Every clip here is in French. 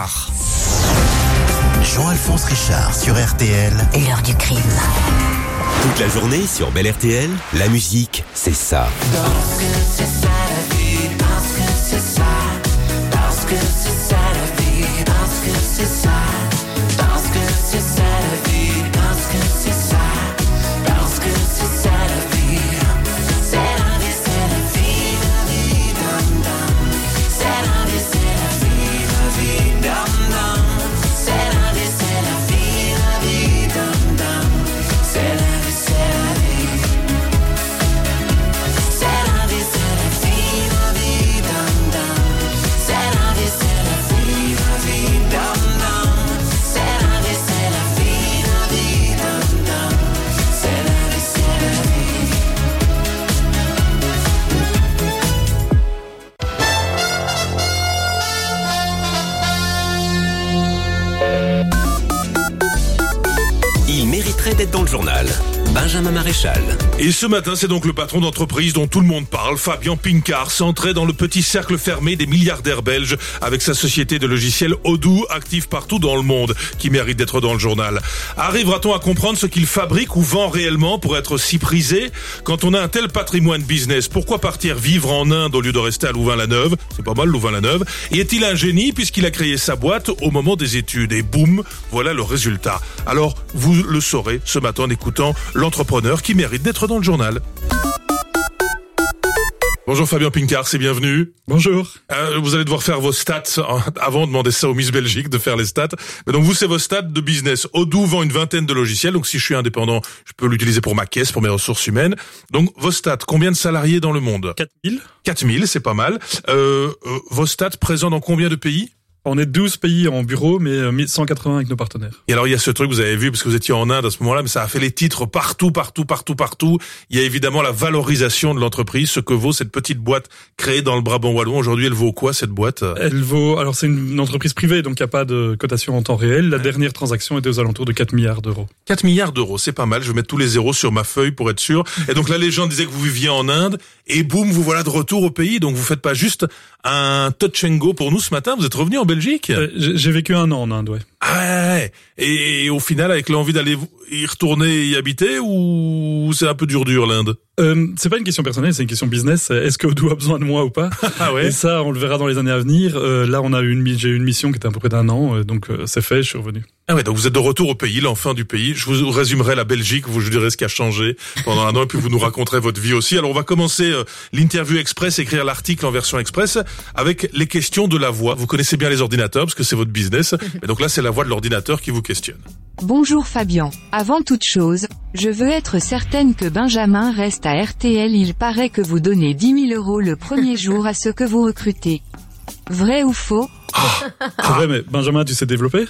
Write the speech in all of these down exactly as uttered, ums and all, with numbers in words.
Richard. Jean-Alphonse Richard sur R T L. L'heure du crime. Toute la journée sur Belle R T L, la musique, c'est ça. Parce que c'est ça la vie, parce que c'est ça, parce que c'est ça la vie, parce que c'est ça, parce que c'est ça la vie, parce que c'est ça, parce que c'est ça la vie. C'est la vie, c'est la vie, la vie, dum dum. C'est la vie, c'est la vie, la vie, dum dum. C'est la vie, c'est la vie, la vie, dum dum. C'est la vie, c'est la vie. C'est la vie, c'est la vie, la vie, dum dum. C'est la vie, c'est la vie, la vie, dum dum. C'est la vie, c'est la vie, la vie, dum dum. C'est la vie, c'est la vie. Il mériterait d'être dans le journal. Benjamin Maréchal. Et ce matin, c'est donc le patron d'entreprise dont tout le monde parle, Fabien Pincard, s'entrait dans le petit cercle fermé des milliardaires belges avec sa société de logiciels Odoo, active partout dans le monde, qui mérite d'être dans le journal. Arrivera-t-on à comprendre ce qu'il fabrique ou vend réellement pour être si prisé? Quand on a un tel patrimoine business, pourquoi partir vivre en Inde au lieu de rester à Louvain-la-Neuve? C'est pas mal, Louvain-la-Neuve. Et est-il un génie puisqu'il a créé sa boîte au moment des études? Et boum, voilà le résultat. Alors, vous le saurez ce matin en écoutant l'entrepreneur qui mérite d'être dans le journal. Bonjour Fabien Pincard, c'est bienvenu. Bonjour. Euh, vous allez devoir faire vos stats avant de demander ça aux Miss Belgique de faire les stats. Mais donc vous, c'est vos stats de business. Odoo vend une vingtaine de logiciels, donc si je suis indépendant, je peux l'utiliser pour ma caisse, pour mes ressources humaines. Donc vos stats, combien de salariés dans le monde? quatre mille. quatre mille, c'est pas mal. Euh, euh, vos stats présents dans combien de pays? On est douze pays en bureau, mais cent quatre-vingts avec nos partenaires. Et alors, il y a ce truc, vous avez vu, parce que vous étiez en Inde à ce moment-là, mais ça a fait les titres partout, partout, partout, partout. Il y a évidemment la valorisation de l'entreprise, ce que vaut cette petite boîte créée dans le Brabant wallon. Aujourd'hui, elle vaut quoi, cette boîte? Elle vaut, alors c'est une entreprise privée, donc il n'y a pas de cotation en temps réel. La ouais. dernière transaction était aux alentours de quatre milliards d'euros. quatre milliards d'euros, c'est pas mal. Je vais mettre tous les zéros sur ma feuille pour être sûr. Et donc la légende disait que vous viviez en Inde, et boum, vous voilà de retour au pays. Donc vous faites pas juste un touch and go pour nous ce matin, vous êtes revenu en Belgique? euh, J'ai vécu un an en Inde, ouais. Ah ouais. Et, et au final, avec l'envie d'aller y retourner et y habiter, ou c'est un peu dur dur l'Inde? Euh, c'est pas une question personnelle, c'est une question business. Est-ce que Odoo a besoin de moi ou pas? Ah ouais. Et ça, on le verra dans les années à venir. Euh, là, on a eu une, j'ai eu une mission qui était à peu près d'un an, donc euh, c'est fait, je suis revenu. Ah ouais, donc vous êtes de retour au pays, l'enfant du pays. Je vous résumerai la Belgique, vous je dirai ce qui a changé pendant un an, et puis vous nous raconterez votre vie aussi. Alors on va commencer euh, l'interview express, écrire l'article en version express, avec les questions de la voix. Vous connaissez bien les ordinateurs, parce que c'est votre business. Et donc là, c'est la voix de l'ordinateur qui vous questionne. Bonjour Fabien. Avant toute chose, je veux être certaine que Benjamin reste à R T L. Il paraît que vous donnez dix mille euros le premier jour à ceux que vous recrutez. Vrai ou faux? Oh, c'est vrai, mais Benjamin, tu sais développer?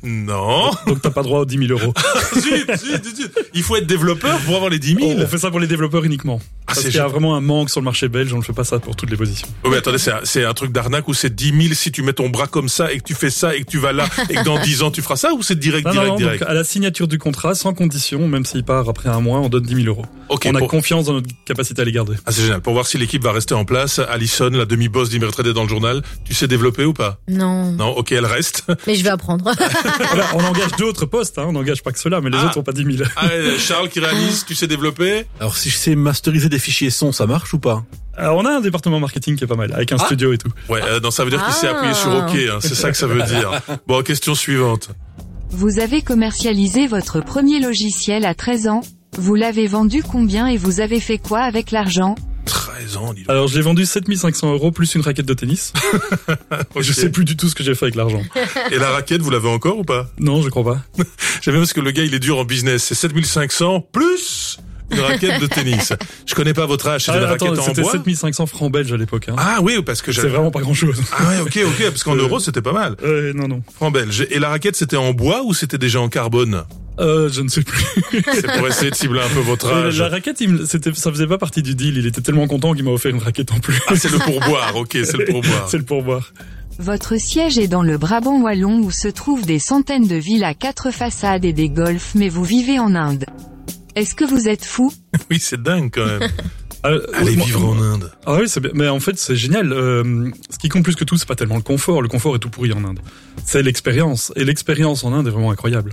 Non. Donc t'as pas droit aux dix mille euros. zut, zut, zut. Il faut être développeur pour avoir les dix mille. On fait ça pour les développeurs uniquement. Ah, Parce qu'il y a vraiment un manque sur le marché belge, on ne fait pas ça pour toutes les positions. Oh mais attendez, c'est un, c'est un truc d'arnaque où c'est dix mille si tu mets ton bras comme ça et que tu fais ça et que tu vas là et que dans dix ans tu feras ça, ou c'est direct, non, direct, non, non, direct? Donc à la signature du contrat, sans condition, même s'il part après un mois, on donne dix mille euros. Okay, on pour... a confiance dans notre capacité à les garder. Ah c'est génial. Pour voir si l'équipe va rester en place, Alison, la demi-boss d'Immertrade dans le journal, tu sais développer ou pas? Non. Non, ok, elle reste. Mais je vais apprendre. Alors, on engage d'autres postes, hein, on n'engage pas que ceux-là, mais les ah. autres n'ont pas dix mille. Ah, Charles qui réalise, tu sais développer? Alors si je sais masteriser des fichiers son, ça marche ou pas? Alors, on a un département marketing qui est pas mal, avec un ah. studio et tout. Ouais, euh, non, ça veut dire qu'il ah. s'est appuyé sur OK, hein, c'est ça que ça veut dire. Bon, question suivante. Vous avez commercialisé votre premier logiciel à treize ans. Vous l'avez vendu combien et vous avez fait quoi avec l'argent? treize ans, dis donc. Alors, je l'ai vendu sept mille cinq cents euros plus une raquette de tennis. Okay. Je sais plus du tout ce que j'ai fait avec l'argent. Et la raquette, vous l'avez encore ou pas? Non, je crois pas. J'aime bien parce que le gars, il est dur en business. C'est sept mille cinq cents plus une raquette de tennis. Je connais pas votre âge, c'était ah, attends, raquette en c'était bois. sept mille cinq cents francs belges à l'époque. Hein. Ah oui, parce que j'avais... C'est vraiment pas grand chose. Ah ouais, ok, ok, parce qu'en euh... euros, c'était pas mal. Euh, non, non. Francs belges. Et la raquette, c'était en bois ou c'était déjà en carbone? Euh, je ne sais plus. C'est pour essayer de cibler un peu votre âge. Euh, la raquette, il, c'était, ça faisait pas partie du deal. Il était tellement content qu'il m'a offert une raquette en plus. Ah, c'est le pourboire, ok, c'est le pourboire. C'est le pourboire. Votre siège est dans le Brabant wallon où se trouvent des centaines de villes à quatre façades et des golfs, mais vous vivez en Inde. Est-ce que vous êtes fou? Oui, c'est dingue quand même. Euh, Allez moi- vivre en Inde. Ah oui, c'est bien. Mais en fait, c'est génial. Euh, ce qui compte plus que tout, c'est pas tellement le confort. Le confort est tout pourri en Inde. C'est l'expérience. Et l'expérience en Inde est vraiment incroyable.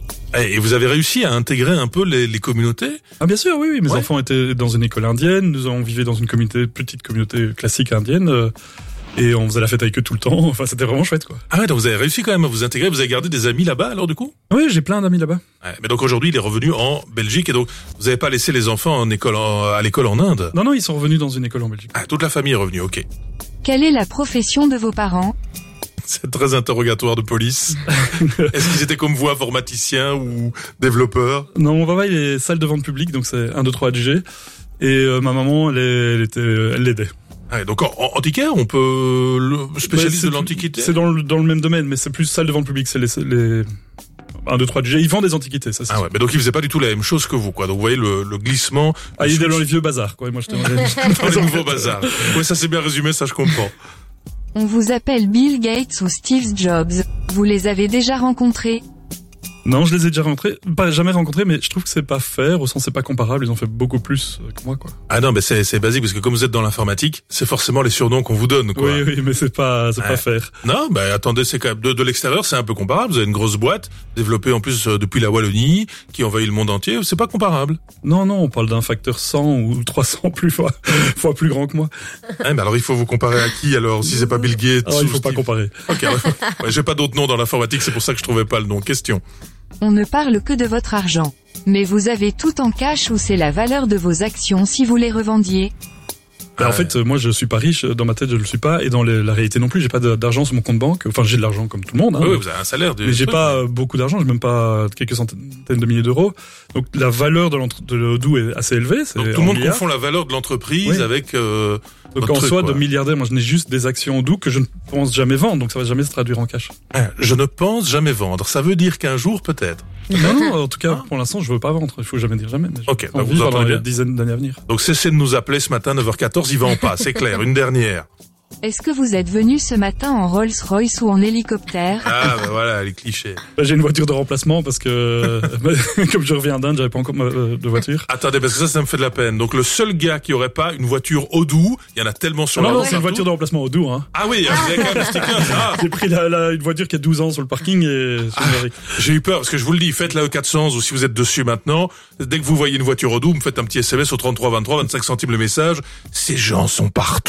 Et vous avez réussi à intégrer un peu les, les communautés? Ah bien sûr, oui, oui. Mes Ouais. enfants étaient dans une école indienne. Nous on vivait dans une communauté, petite communauté classique indienne. euh, et on faisait la fête avec eux tout le temps. Enfin, c'était vraiment chouette, quoi. Ah ouais, donc vous avez réussi quand même à vous intégrer. Vous avez gardé des amis là-bas alors du coup? Oui, j'ai plein d'amis là-bas. Ouais, mais donc aujourd'hui il est revenu en Belgique et donc vous n'avez pas laissé les enfants en école en- à l'école en Inde? Non, non, ils sont revenus dans une école en Belgique. Ah, toute la famille est revenue, ok. Quelle est la profession de vos parents? C'est très interrogatoire de police. Est-ce qu'ils étaient comme vous, informaticiens ou développeurs? Non, mon papa, il est salle de vente publique, donc c'est un, deux, trois A D G. Et euh, ma maman, elle, est- elle était, elle l'aidait. Ouais, donc en, en antiquaire, on peut le spécialiste Bah, de c'est- l'antiquité. C'est dans le, dans le même domaine, mais c'est plus salle de vente publique. C'est les, les un, deux, trois A D G. Ils vendent des antiquités, ça c'est Ah ouais, mais donc il faisait pas du tout la même chose que vous, quoi. Donc vous voyez le, le glissement. Ah, le il était dans switch les vieux bazars, quoi. Et moi, j'étais dans les, dans les nouveaux bazars. Oui, ça c'est bien résumé, ça je comprends. On vous appelle Bill Gates ou Steve Jobs. Vous les avez déjà rencontrés? Non, je les ai déjà rencontrés, pas jamais rencontrés, mais je trouve que c'est pas fair, au sens c'est pas comparable. Ils ont fait beaucoup plus euh, que moi, quoi. Ah non, mais c'est c'est basique parce que comme vous êtes dans l'informatique, c'est forcément les surnoms qu'on vous donne, quoi. Oui, oui, mais c'est pas, c'est Ouais. pas fair. Non, bah attendez, c'est quand même de, de l'extérieur, c'est un peu comparable. Vous avez une grosse boîte développée en plus euh, depuis la Wallonie, qui envahit le monde entier. C'est pas comparable. Non, non, on parle d'un facteur cent ou trois cents plus fois, fois plus grand que moi. Hein, mais alors il faut vous comparer à qui alors si c'est pas Bill Gates Alors, il ou faut pas Steve- comparer. Ok, ouais, ouais, j'ai pas d'autres noms dans l'informatique, c'est pour ça que je trouvais pas le nom. Question. On ne parle que de votre argent. Mais vous avez tout en cash ou c'est la valeur de vos actions si vous les revendiez? Bah, Ah en ouais. fait, euh, moi, je suis pas riche. Dans ma tête, je le suis pas. Et dans les- la réalité non plus, j'ai pas de- d'argent sur mon compte banque. Enfin, j'ai de l'argent comme tout le monde. Hein. Oui, oui, vous avez un salaire. De Mais j'ai truc, pas mais- euh, beaucoup d'argent. J'ai même pas quelques centaines de milliers d'euros. Donc, la valeur de l'entre- de l'Odoo est assez élevée. C'est Donc tout en le monde milliards. confond la valeur de l'entreprise Oui. avec. Euh, Donc, votre en truc, soi, quoi. de milliardaire, moi, je n'ai juste des actions Odoo que je ne pense jamais vendre. Donc, ça va jamais se traduire en cash. hein, je ne pense jamais vendre. Ça veut dire qu'un jour peut-être. Non, non, en tout cas, pour l'instant, je veux pas vendre. Il faut jamais dire jamais. Mais je Ok, vais bah, en vous vivre entendez dans bien. les dizaines d'années à venir. Donc cessez de nous appeler ce matin neuf heures quatorze, il va en pas, c'est clair. Une dernière. Est-ce que vous êtes venu ce matin en Rolls-Royce ou en hélicoptère? Ah ben voilà, les clichés. Là, j'ai une voiture de remplacement parce que, comme je reviens d'Inde, j'avais pas encore ma- euh, de voiture. Attendez, parce que ça, ça me fait de la peine. Donc le seul gars qui aurait pas une voiture Odoo, il y en a tellement sur Non, la non, route c'est une partout. voiture de remplacement Odoo, hein. Ah oui, vous avez quand même le sticker. Ah, J'ai pris la, la- une voiture qui a douze ans sur le parking et c'est générique. j'ai eu peur parce que je vous le dis, faites la E quatre cents ou si vous êtes dessus maintenant, dès que vous voyez une voiture Odoo, vous me faites un petit S M S au trente-trois vingt-trois, vingt-cinq centimes le message. Ces gens sont partout.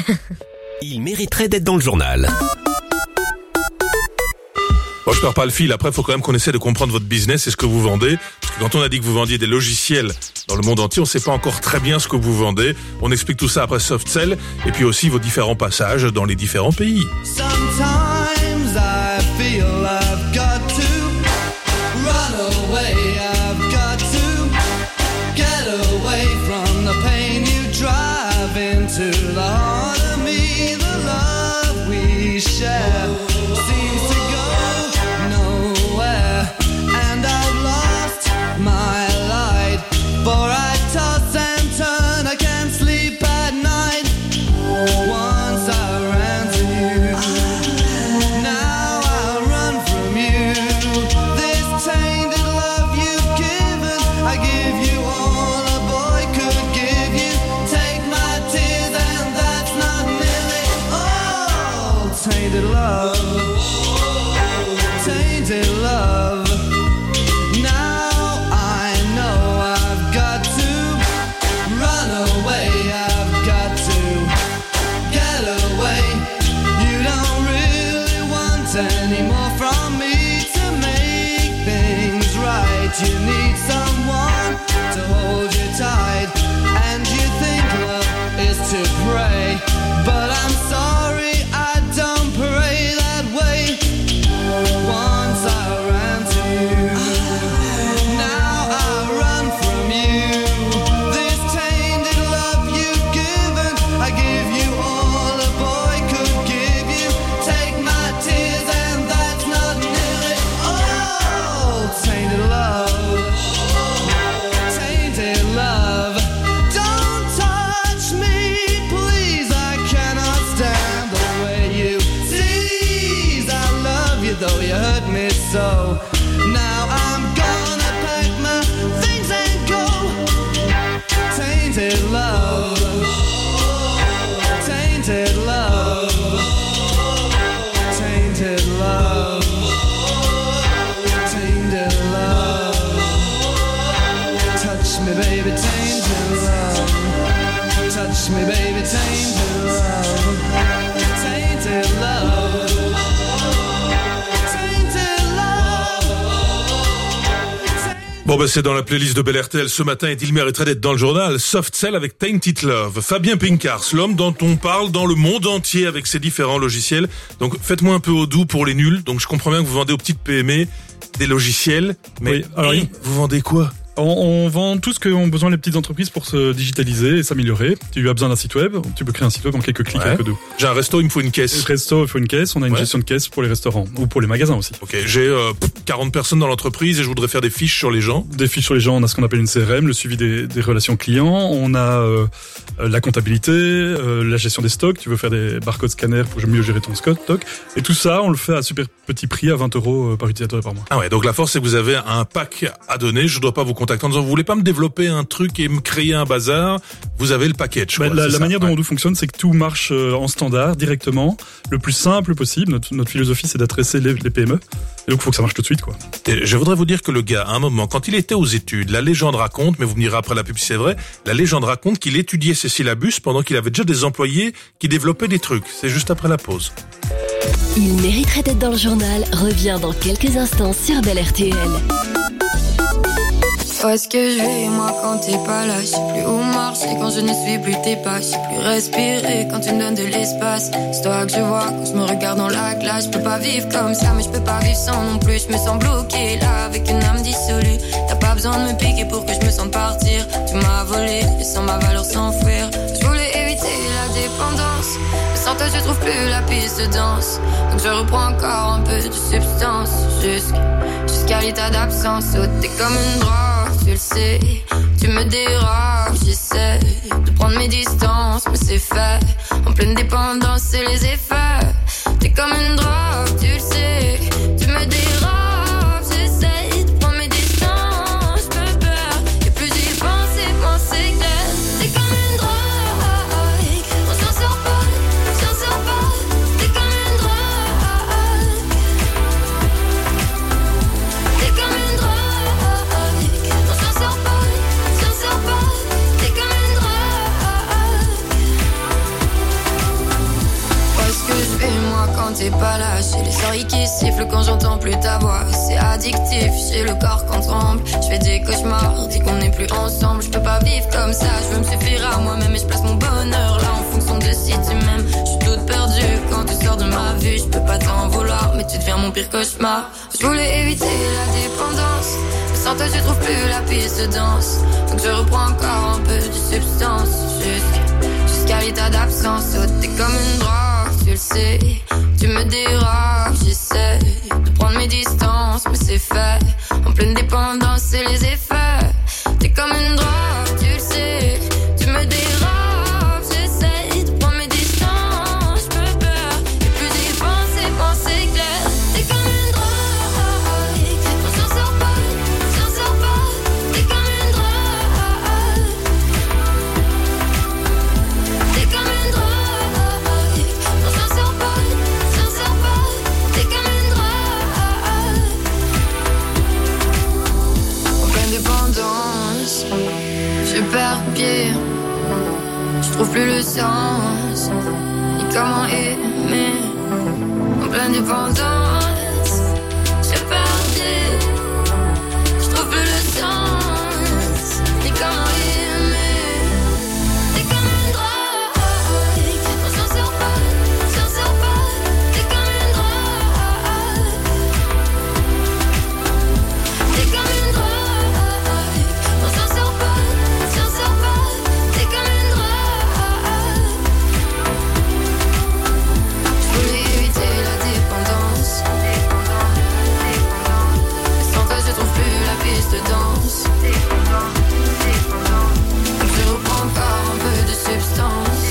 Il mériterait d'être dans le journal. Bon, je perds pas le fil. Après, il faut quand même qu'on essaie de comprendre votre business et ce que vous vendez. Parce que quand on a dit que vous vendiez des logiciels dans le monde entier, on sait pas encore très bien ce que vous vendez. On explique tout ça après Soft Cell et puis aussi vos différents passages dans les différents pays. Sometimes I feel I've got to run away. I've got to get away from the pain you drive into the heart of me. The love we share seems to go nowhere, and I've lost my light. For I toss and turn, I can't sleep at night. Once I ran to you, now I run from you. This tainted love you've given, I give you all a boy could give you. Take my tears and that's not nearly all. Tainted love, tainted love. Now I know I've got to run away. I've got to get away. You don't really want any more from me to make things right. You need someone to hold you tight, and you think love is to pray, but I'm sorry I don't pray that way. Once I ran to you, now I run from you. This tainted love you've given, I give you all a boy could give you. Take my tears and that's not nearly all. Tainted love, tainted love. Don't touch me, please. I cannot stand the way you tease. I love you though you hurt me so. Now I'm gonna pack my things and go. Tainted love. me, baby, tainted love. Touch me, baby, tainted love. Tainted love. Tainted love. Bon bah c'est dans la playlist de Bel R T L ce matin et il mériterait d'être dans le journal. Soft Cell avec Tainted Love. Fabien Pincars, l'homme dont on parle dans le monde entier avec ses différents logiciels. Donc faites-moi un peu au doux pour les nuls. Donc je comprends bien que vous vendez aux petites P M E des logiciels. Mais Oui, alors, hey, vous vendez quoi? On, on vend tout ce qu'ont besoin les petites entreprises pour se digitaliser et s'améliorer. Tu as besoin d'un site web, tu peux créer un site web en quelques clics Ouais. avec Odoo. J'ai un resto, il me faut une caisse. Resto, il faut une caisse, on a une Ouais. gestion de caisse pour les restaurants ou pour les magasins aussi. Ok, j'ai euh, quarante personnes dans l'entreprise et je voudrais faire des fiches sur les gens. Des fiches sur les gens, on a ce qu'on appelle une C R M, le suivi des, des relations clients, on a euh, la comptabilité, euh, la gestion des stocks, tu veux faire des barcodes scanners pour mieux gérer ton stock, et tout ça, on le fait à super petit prix, à vingt euros par utilisateur et par mois. Ah ouais, donc la force c'est que vous avez un pack à donner, je dois pas vous contacter en disant vous voulez pas me développer un truc et me créer un bazar, vous avez le package. Bah, quoi, la c'est la ça, manière dont ouais. Odoo fonctionne, c'est que tout marche euh, en standard, directement, le plus simple possible. Notre, notre philosophie, c'est d'adresser les, les P M E. Et donc, il faut que ça marche tout de suite, quoi. Et je voudrais vous dire que le gars, à un moment, quand il était aux études, la légende raconte, mais vous me direz après la pub si c'est vrai, la légende raconte qu'il étudiait ses syllabus pendant qu'il avait déjà des employés qui développaient des trucs. C'est juste après la pause. Il mériterait d'être dans le journal, revient dans quelques instants sur Bel R T L. Où est-ce que je vais, moi, quand t'es pas là? Je sais plus où marcher quand je ne suis plus tes pas. Je sais plus respirer quand tu me donnes de l'espace. C'est toi que je vois quand je me regarde dans la glace. Je peux pas vivre comme ça, mais je peux pas vivre sans non plus. Je me sens bloqué là, avec une âme dissolue. T'as pas besoin de me piquer pour que je me sente partir. Tu m'as volé, laissant ma valeur s'enfuir. Je voulais éviter la dépendance, mais sans toi je trouve plus la piste de danse. Donc je reprends encore un peu de substance, jusqu'à, jusqu'à l'état d'absence. Oh, t'es comme une drogue, tu le sais, tu me déranges. J'essaie de prendre mes distances, mais c'est fait. En pleine dépendance, c'est les effets. T'es comme une drogue, tu le sais, tu me déranges. J'essaie de prendre mes distances, j'ai peur. Et plus j'y pense, et moins c'est clair. T'es comme une drogue, on s'en sort pas, on s'en sort pas. T'es comme une drogue, t'es comme une drogue, on s'en sort pas, on s'en sort pas. T'es comme une drogue. Où est-ce que je vais, moi, quand t'es pas là? J'ai les oreilles qui sifflent quand j'entends plus ta voix. C'est addictif, j'ai le corps qu'on tremble. Je fais des cauchemars, dis qu'on n'est plus ensemble. Je peux pas vivre comme ça, je veux me suffire à moi-même. Et je place mon bonheur là en fonction de si tu m'aimes. Je suis toute perdue quand tu sors de ma vue. Je peux pas t'en vouloir, mais tu deviens mon pire cauchemar. Je voulais éviter la dépendance, mais sans toi je trouve plus la piste de danse. Donc je reprends encore un peu de substance, jusqu'à, jusqu'à l'état d'absence. Oh, t'es comme une drogue, tu le sais, tu me déranges. J'essaie de prendre mes distances, mais c'est fait. En pleine dépendance, c'est les effets. T'es comme une drogue, tu le sais, tu me déranges. J'essaie de prendre mes distances, j'ai peur. Et plus j'y pense, et moins c'est clair. T'es comme une drogue, on s'en sort pas, on s'en sort pas. T'es comme une drogue, t'es comme une drogue, on s'en sort pas, on s'en sort pas. T'es comme une drogue, en pleine dépendance, je perds pied, je trouve plus le sens, ni comment aimer. En pleine dépendance, je perds pied, je trouve plus le sens, ni comment aimer. T'es comme une drogue, on s'en sort pas, on s'en sort pas. T'es comme une drogue, t'es comme une drogue, on s'en sort pas, on s'en sort pas. T'es comme une drogue. Je voulais éviter la dépendance, mais sans toi je trouve plus la piste de danse. Donc je reprends encore un peu de substance.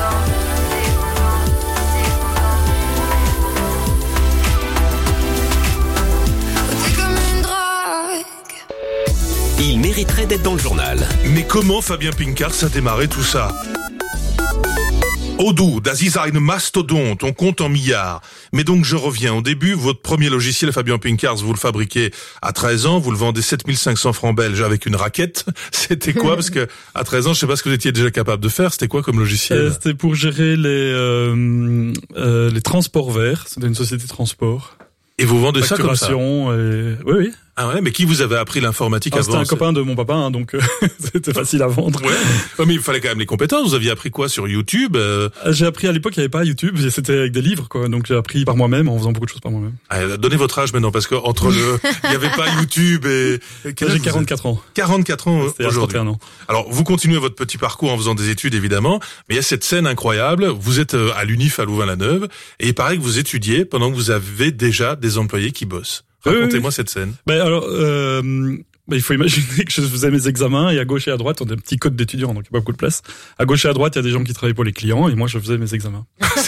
T'es comme une drogue. Il mériterait d'être dans le journal. Mais comment Fabien Pincars a démarré tout ça? Odoo, das ist ein mastodonte, on compte en milliards. Mais donc je reviens au début, votre premier logiciel Fabien Pincars, vous le fabriquez à treize ans, vous le vendez sept mille cinq cents francs belges avec une raquette. C'était quoi? Parce que à treize ans, je sais pas ce que vous étiez déjà capable de faire, c'était quoi comme logiciel? euh, C'était pour gérer les euh, euh, les transports verts, c'était une société de transport. Et vous vendez ça comme ça? Et... Oui, oui. Ah ouais, mais qui vous avait appris l'informatique ah, avant? C'était un copain de mon papa, hein, donc euh, c'était facile à vendre. Ouais. ouais, mais il fallait quand même les compétences. Vous aviez appris quoi sur YouTube? euh... J'ai appris à l'époque, il n'y avait pas YouTube, c'était avec des livres, quoi. Donc j'ai appris par moi-même, en faisant beaucoup de choses par moi-même. Ah, donnez votre âge maintenant, parce que entre le, il n'y avait pas YouTube et. et j'ai quarante-quatre ans. quarante-quatre ans C'était aujourd'hui. à trente et un ans. Alors vous continuez votre petit parcours en faisant des études évidemment, mais il y a cette scène incroyable. Vous êtes à l'Unif à Louvain-la-Neuve et il paraît que vous étudiez pendant que vous avez déjà des employés qui bossent. Racontez-moi oui, oui. cette scène. Ben alors, euh, ben il faut imaginer que je faisais mes examens et à gauche et à droite, on a un petit code d'étudiant, donc il n'y a pas beaucoup de place. À gauche et à droite, il y a des gens qui travaillaient pour les clients et moi, je faisais mes examens.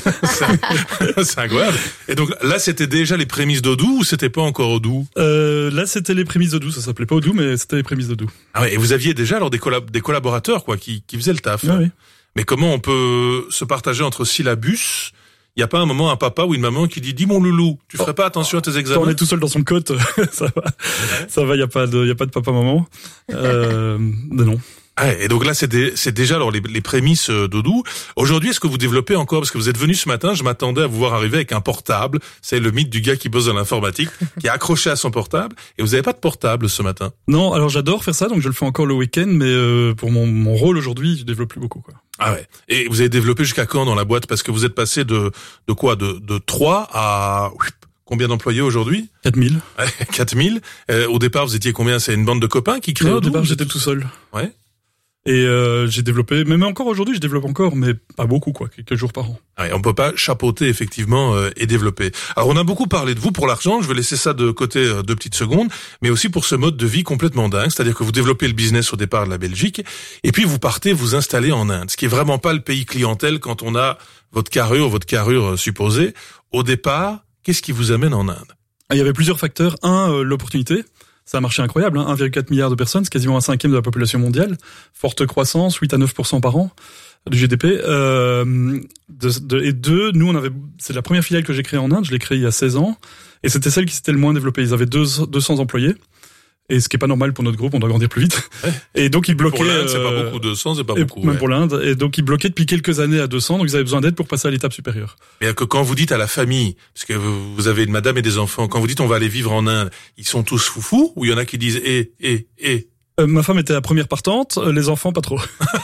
C'est incroyable. Et donc là, c'était déjà les prémices d'Odoo ou c'était pas encore Odoo? euh, Là, c'était les prémices d'Odoo. Ça s'appelait pas Odoo, mais c'était les prémices d'Odoo. Ah ouais, et vous aviez déjà alors des, collab- des collaborateurs quoi, qui, qui faisaient le taf. Ah oui. Mais comment on peut se partager entre syllabus? Il y a pas un moment un papa ou une maman qui dit dis mon loulou, tu ferais pas attention à tes examens? Quand on est tout seul dans son cote, ça va, ça va. Il y a pas de, il y a pas de papa maman. Euh, non. Ah, et donc là, c'est, des, c'est déjà alors les, les prémices d'Odoo. Aujourd'hui, est-ce que vous développez encore, parce que vous êtes venu ce matin, je m'attendais à vous voir arriver avec un portable. C'est le mythe du gars qui bosse dans l'informatique, qui est accroché à son portable. Et vous n'avez pas de portable ce matin? Non, alors j'adore faire ça, donc je le fais encore le week-end, mais euh, pour mon, mon rôle aujourd'hui, je développe plus beaucoup, quoi. Ah ouais. Et vous avez développé jusqu'à quand dans la boîte? Parce que vous êtes passé de de quoi, de de trois à combien d'employés aujourd'hui? quatre mille. quatre mille. Euh, au départ, vous étiez combien? C'est une bande de copains qui créent? Non, au départ, j'étais tout seul. Ouais. Et euh, j'ai développé, même encore aujourd'hui, je développe encore, mais pas beaucoup, quoi, quelques jours par an. Ouais, on peut pas chapeauter effectivement euh, et développer. Alors on a beaucoup parlé de vous pour l'argent, je vais laisser ça de côté euh, deux petites secondes, mais aussi pour ce mode de vie complètement dingue, c'est-à-dire que vous développez le business au départ de la Belgique, et puis vous partez vous installer en Inde, ce qui est vraiment pas le pays clientèle quand on a votre carrure, votre carrure euh, supposée. Au départ, qu'est-ce qui vous amène en Inde? Il y avait plusieurs facteurs. Un, euh, l'opportunité. Ça a marché incroyable, hein, un virgule quatre milliard de personnes, c'est quasiment un cinquième de la population mondiale. Forte croissance, huit à neuf pour cent par an du G D P. Euh, de, de, et deux, nous, on avait, c'est la première filiale que j'ai créée en Inde, je l'ai créée il y a seize ans, et c'était celle qui s'était le moins développée. Ils avaient deux, deux cents employés. Et ce qui est pas normal pour notre groupe, on doit grandir plus vite. Ouais. Et donc ils bloquaient. Pour l'Inde, c'est euh, pas beaucoup. deux cents, c'est pas et beaucoup. Même ouais. pour l'Inde. Et donc ils bloquaient depuis quelques années à deux cents, donc ils avaient besoin d'aide pour passer à l'étape supérieure. Mais que quand vous dites à la famille, parce que vous avez une madame et des enfants, quand vous dites on va aller vivre en Inde, ils sont tous foufous ou il y en a qui disent eh eh eh? Euh, ma femme était la première partante, euh, les enfants pas trop.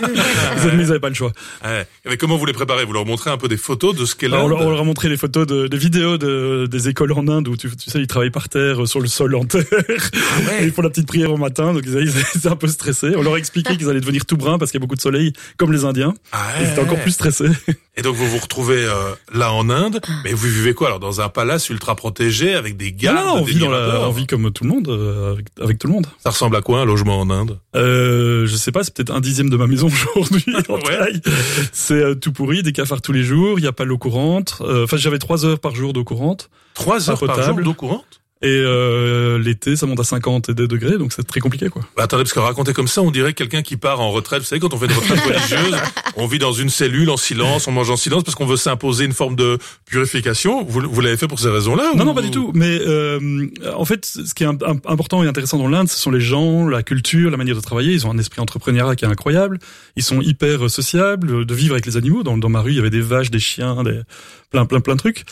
Les ennemis n'avaient pas le choix. Ouais. Mais comment vous les préparez? Vous leur montrez un peu des photos de ce qu'est l'Inde? Alors, on, leur, on leur a montré les photos de, des vidéos de, des écoles en Inde où tu, tu sais, ils travaillent par terre, sur le sol en terre. Ouais. Et ils font la petite prière au matin, donc ils, ils étaient un peu stressés. On leur a expliqué qu'ils allaient devenir tout bruns parce qu'il y a beaucoup de soleil, comme les Indiens. Ah ouais. Ils étaient encore plus stressés. Et donc vous vous retrouvez euh, là en Inde, mais vous vivez quoi alors? Dans un palace ultra protégé avec des gardes? Non, non, on des vit dans la, on vit comme tout le monde, euh, avec, avec tout le monde. Ça ressemble à quoi un logement en Inde? Euh, je sais pas, c'est peut-être un dixième de ma maison aujourd'hui en ouais. taille. C'est euh, tout pourri, des cafards tous les jours, il y a pas l'eau courante. Enfin, euh, j'avais trois heures par jour d'eau courante. Trois heures par jour d'eau courante? Et euh, l'été, ça monte à cinquante et des degrés, donc c'est très compliqué, quoi. Bah, attendez, parce que raconter comme ça, on dirait quelqu'un qui part en retraite. Vous savez, quand on fait une retraite religieuse, on vit dans une cellule en silence, on mange en silence parce qu'on veut s'imposer une forme de purification. Vous, vous l'avez fait pour ces raisons-là? Non, ou... non, pas du tout. Mais euh, en fait, ce qui est important et intéressant dans l'Inde, ce sont les gens, la culture, la manière de travailler. Ils ont un esprit entrepreneurial qui est incroyable. Ils sont hyper sociables, de vivre avec les animaux. Dans, dans ma rue, il y avait des vaches, des chiens, des plein, plein, plein de trucs.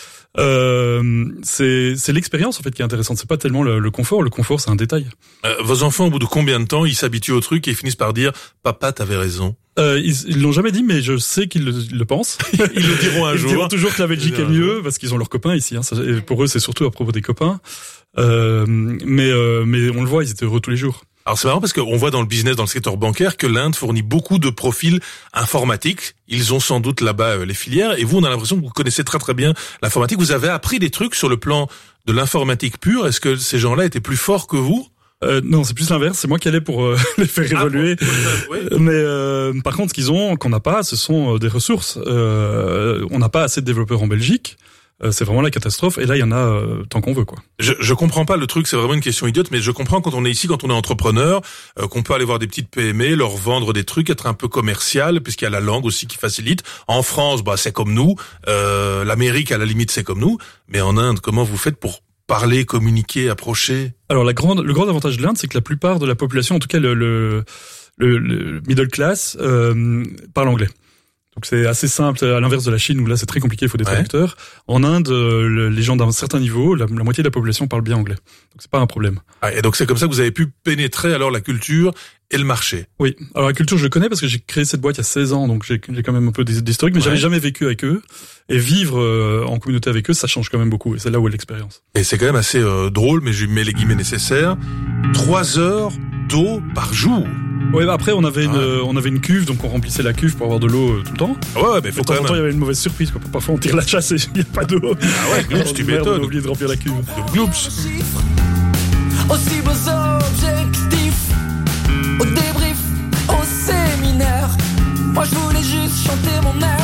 Euh, c'est, c'est l'expérience en fait qui est intéressante. C'est pas tellement le, le confort. Le confort, c'est un détail. Euh, vos enfants, au bout de combien de temps, ils s'habituent au truc et ils finissent par dire « Papa, t'avais raison ». Euh, ils, ils l'ont jamais dit, mais je sais qu'ils le, le pensent. Ils le diront un ils jour. Ils diront toujours que la Belgique est mieux parce qu'ils ont leurs copains ici. Hein. Ça, et pour eux, c'est surtout à propos des copains. Euh, mais, euh, mais on le voit, ils étaient heureux tous les jours. Alors c'est marrant parce qu'on voit dans le business, dans le secteur bancaire, que l'Inde fournit beaucoup de profils informatiques. Ils ont sans doute là-bas euh, les filières. Et vous, on a l'impression que vous connaissez très très bien l'informatique. Vous avez appris des trucs sur le plan de l'informatique pure. Est-ce que ces gens-là étaient plus forts que vous? Euh, non, c'est plus l'inverse. C'est moi qui allais pour euh, les faire évoluer. Ah, bon, ouais. Mais euh, par contre, ce qu'ils ont, qu'on n'a pas, ce sont euh, des ressources. Euh, on n'a pas assez de développeurs en Belgique. euh, c'est vraiment la catastrophe. Et là, il y en a euh, tant qu'on veut, quoi. Je, je comprends pas le truc, c'est vraiment une question idiote, mais je comprends quand on est ici, quand on est entrepreneur, euh, qu'on peut aller voir des petites P M E, leur vendre des trucs, être un peu commercial, puisqu'il y a la langue aussi qui facilite. En France, bah c'est comme nous. Euh, L'Amérique, à la limite, c'est comme nous. Mais en Inde, comment vous faites pour parler, communiquer, approcher? Alors, la grande, le grand avantage de l'Inde, c'est que la plupart de la population, en tout cas le, le, le, le middle class, euh, parle anglais. Donc c'est assez simple, à l'inverse de la Chine où là c'est très compliqué, il faut des ouais. traducteurs. En Inde, euh, le, les gens d'un certain niveau, la, la moitié de la population parle bien anglais. Donc c'est pas un problème. Ah, et donc c'est comme ça que vous avez pu pénétrer alors la culture et le marché. Oui. Alors la culture je le connais parce que j'ai créé cette boîte il y a seize ans, donc j'ai, j'ai quand même un peu d'historique, mais ouais. j'avais jamais vécu avec eux. Et vivre euh, en communauté avec eux, ça change quand même beaucoup. Et c'est là où est l'expérience. Et c'est quand même assez euh, drôle, mais je mets les guillemets nécessaires. Trois heures d'eau par jour. Ouais, bah après on avait une, ah. on avait une cuve, donc on remplissait la cuve pour avoir de l'eau euh, tout le temps. Ouais, ouais mais faut de temps en temps il y avait une mauvaise surprise, quoi. Parfois on tire la chasse et il y a pas d'eau. Ah ouais, Gloops, tu m'étonnes. On a oublié de remplir la cuve. Donc Gloops. Aussi beaux objectifs, au débrief, au séminaire. Moi je voulais juste chanter mon air.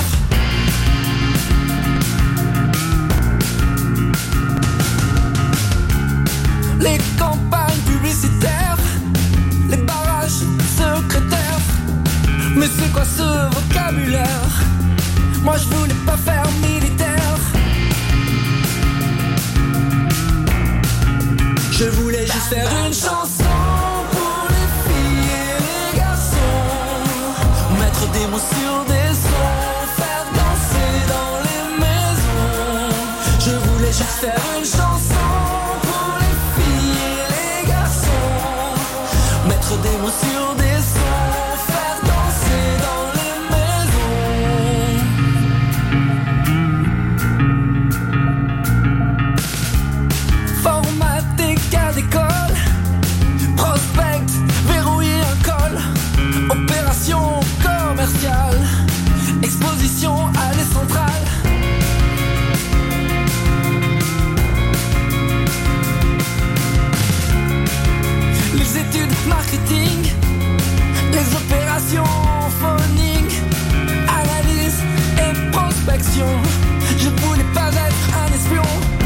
Les campagnes publicitaires, les barrages secrétaires. Mais c'est quoi ce vocabulaire? Moi je voulais pas faire militaire. Je voulais juste faire une chanson pour les filles et les garçons. Mettre des mots sur des sons, faire danser dans les maisons. Je voulais juste faire une chanson pour les filles et les garçons. Mettre des mots sur des sons, faire danser dans les maisons. Formater cas d'école, prospect, verrouiller un col. Opération commerciale, exposition à les centrales. Les études marketing, les opérations phoning, analyse et prospection. Je voulais pas être un espion.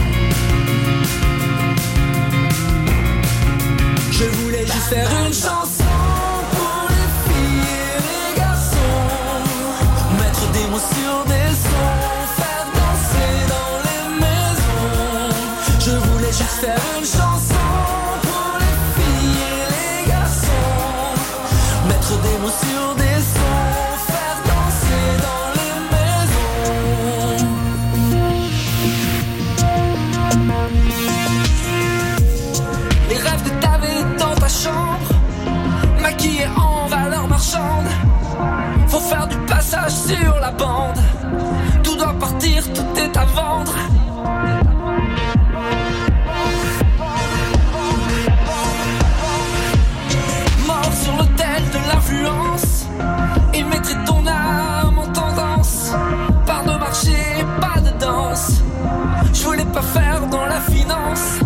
Je voulais juste faire une chanson pour les filles et les garçons. Mettre des mots sur des sons, faire danser dans les maisons. Je voulais juste faire une chanson pour les filles et les garçons. Mettre des mots sur des sons, faire danser dans les maisons. Les rêves que t'avais dans ta chambre, maquillés en valeur marchande. Faut faire du passage sur la bande. Tout doit partir, tout est à vendre. Mort sur l'autel de l'influence. Ils mettraient ton âme en tendance. Part de marché, pas de danse. Je voulais pas faire dans la finance.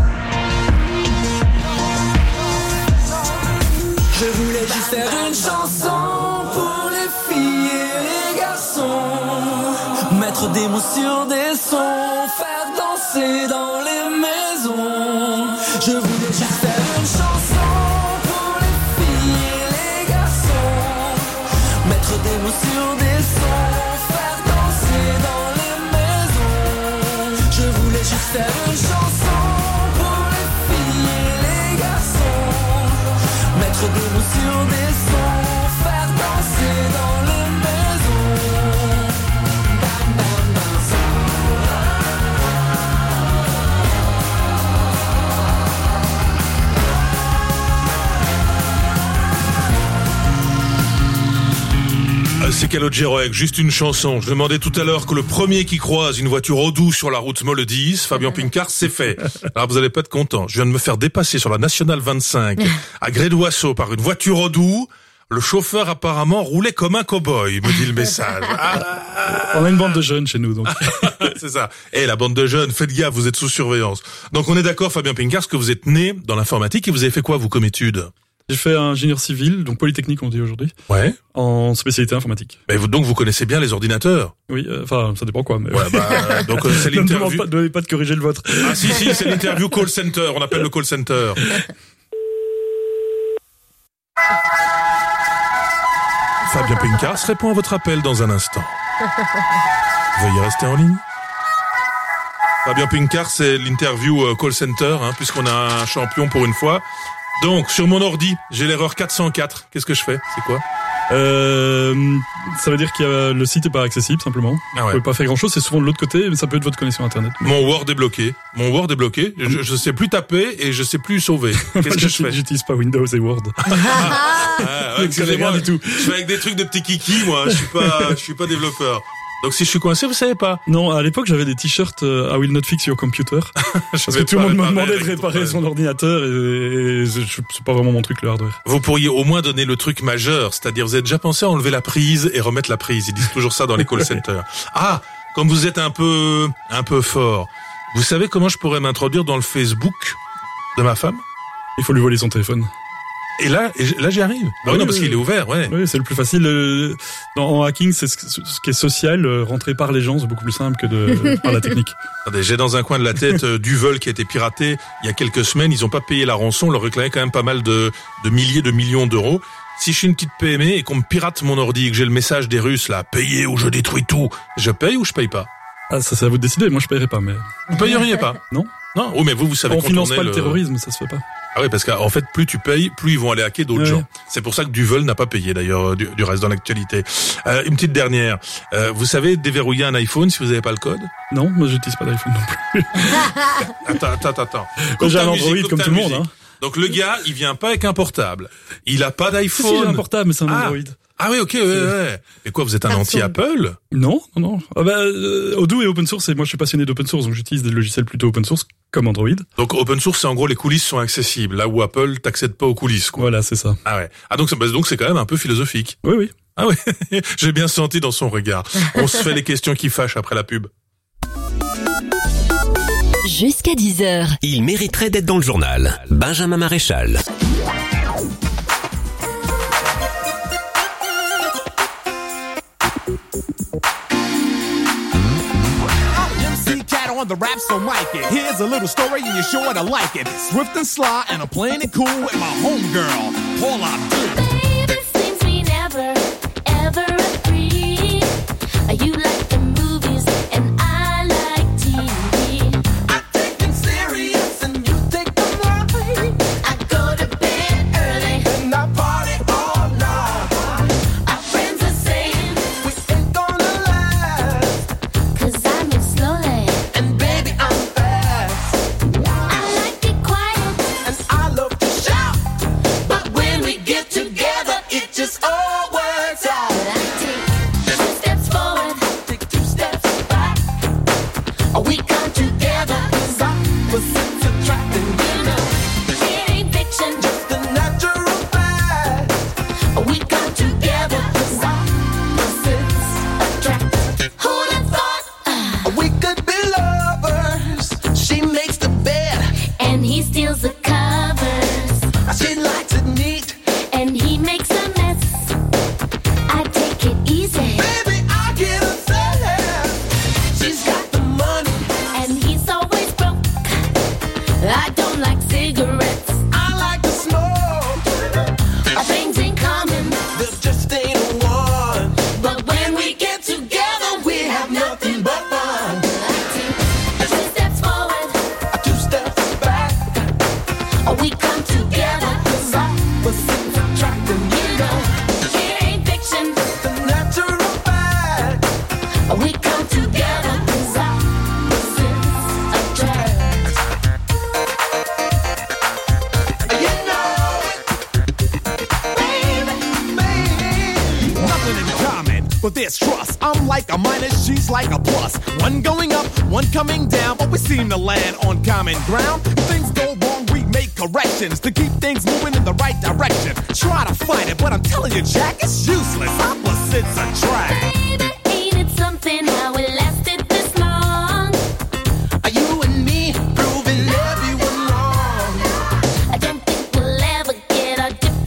Je voulais juste faire une chanson pour les filles et les garçons. Mettre des mots sur des sons, faire danser dans les maisons. Je voulais juste faire une chanson pour les filles et les garçons. Mettre des mots sur des sons, faire danser dans les maisons. Je voulais juste faire une chanson pour les filles et les garçons. Mettre des mots sur des sons, faire danser dans les maisons. Bam, bam, bam. C'est Calogero avec juste une chanson. Je demandais tout à l'heure que le premier qui croise une voiture Odoo sur la route me le dise. Fabien Pincard, c'est fait. Alors vous allez pas être content. Je viens de me faire dépasser sur la Nationale vingt-cinq à Gré-d'Oisseau par une voiture Odoo. Le chauffeur apparemment roulait comme un cow-boy, me dit le message. Ah, on a une bande de jeunes chez nous, donc. C'est ça. Et la bande de jeunes, faites gaffe, vous êtes sous surveillance. Donc on est d'accord, Fabien Pincard, que vous êtes né dans l'informatique et vous avez fait quoi, vous, comme études? J'ai fait un ingénieur civil, donc polytechnique on dit aujourd'hui, Ouais. en spécialité informatique. Mais vous, donc vous connaissez bien les ordinateurs. Oui, euh, enfin ça dépend quoi. Mais... Ouais, bah, euh, donc euh, c'est ne me demande l'interview. pas, ne demandez pas de corriger le vôtre. Ah si si, c'est l'interview call center. On appelle le call center. Fabien Pincars répond à votre appel dans un instant. Veuillez rester en ligne. Fabien Pincars, c'est l'interview euh, call center, hein, puisqu'on a un champion pour une fois. Donc, sur mon ordi, j'ai l'erreur quatre cent quatre. Qu'est-ce que je fais? C'est quoi? Euh, ça veut dire que euh, le site est pas accessible simplement. Ah ouais. Vous pouvez pas faire grand chose, c'est souvent de l'autre côté, mais ça peut être votre connexion internet. Mon Word est bloqué. Mon Word est bloqué. Je, je sais plus taper et je sais plus sauver. Qu'est-ce que je fais? J'utilise pas Windows et Word. Ah, ouais, excusez-moi, rien du tout. je fais avec des trucs de petits kikis, moi. Je suis pas, je suis pas développeur. Donc si je suis coincé, vous savez pas. Non, à l'époque j'avais des t-shirts euh, I will not fix your computer. Parce que tout le monde me demandait de réparer son ordinateur et, et c'est pas vraiment mon truc le hardware. Vous pourriez au moins donner le truc majeur, c'est-à-dire vous avez déjà pensé à enlever la prise et remettre la prise. Ils disent toujours ça dans les call centers. Ah, comme vous êtes un peu, un peu fort. Vous savez comment je pourrais m'introduire dans le Facebook de ma femme? Il faut lui voler son téléphone. Et là, et là j'y arrive. Ah oui, oui, non, parce oui, qu'il est ouvert, ouais. Oui, c'est le plus facile. Euh, dans, en hacking, c'est ce, ce qui est social. Euh, rentrer par les gens, c'est beaucoup plus simple que de par la technique. Attendez, j'ai dans un coin de la tête euh, du vol qui a été piraté il y a quelques semaines. Ils ont pas payé la rançon, on leur réclamait quand même pas mal de, de milliers de millions d'euros. Si je suis une petite P M E et qu'on me pirate mon ordi et que j'ai le message des Russes là, payez ou je détruis tout, je paye ou je paye pas? Ah, ça c'est à vous de décider. Moi, je paierai pas, mais. Vous payeriez pas? Non. Non. Oh, mais vous, vous savez On contourner finance pas le... le terrorisme, ça se fait pas. Ah oui, parce qu'en fait, plus tu payes, plus ils vont aller hacker d'autres Ouais. gens. C'est pour ça que Duvel n'a pas payé, d'ailleurs, du, du reste dans l'actualité. Euh, une petite dernière. Euh, vous savez déverrouiller un iPhone si vous n'avez pas le code? Non, moi j'utilise pas d'iPhone non plus. Attends, attends, attends. Moi, j'ai ta un musique, Android coupe comme ta tout le monde. musique. Hein. Donc le gars, il vient pas avec un portable. Il a pas Si, d'iPhone. si, j'ai un portable, mais c'est un Ah. Android. Ah oui, ok, ouais, ouais. Et quoi, vous êtes un Samsung. anti-Apple? Non, non, non. Ah bah, euh, Odoo est open source et moi je suis passionné d'open source, donc j'utilise des logiciels plutôt open source comme Android. Donc open source, c'est en gros les coulisses sont accessibles, là où Apple t'accède pas aux coulisses, quoi. Voilà, c'est ça. Ah ouais. Ah donc c'est bah, donc c'est quand même un peu philosophique. Oui, oui. Ah ouais. J'ai bien senti dans son regard. On se fait les questions qui fâchent après la pub. Jusqu'à dix heures. Il mériterait d'être dans le journal. Benjamin Maréchal. M C Cat on the rap, so mic it. Here's a little story and you're sure to like it. Swift and sly and I'm playing it cool with my homegirl, Paula Abdul. Baby, seems we never, ever agree. You like the movies and I like T V. I take them serious and you take them light. I go to bed early And I party all night. Our friends are saying, We ain't gonna last. cause I move slowly. And baby, I'm fast. I like it quiet, And I love to shout. But when we get together, it just all works out. but I take two steps forward. Take two steps back. We come together. Cause opposites attracting. You know, it ain't fiction. The natural fact. We come together cause opposites attract. Who'd have thought? We could be lovers. She makes the bed. And he steals the covers. She likes it neat. And he makes a mess. I take it easy. Baby, I get upset. She's got the money. And he's always broke. I don't like cigarettes. I like to smoke. Our things in common. There just ain't one. But when we get Together we have nothing but fun. I take two steps forward. Two steps back. We come together cause Opposites attracting. you know, it ain't fiction. The natural fact. We come together cause opposites attract. You know it. Baby, baby. Nothing in common, but there's trust. I'm like a minus, she's like a plus. One going up, one coming down, but we seem to land on common ground. If things go wrong, we make corrections to keep things moving in the right direction. Try to fight it, but I'm telling you, Jack, it's useless. Opposites attract. Baby, ain't it something how it lasted this long? Are you and me proving everyone wrong? I don't think we'll ever get our differences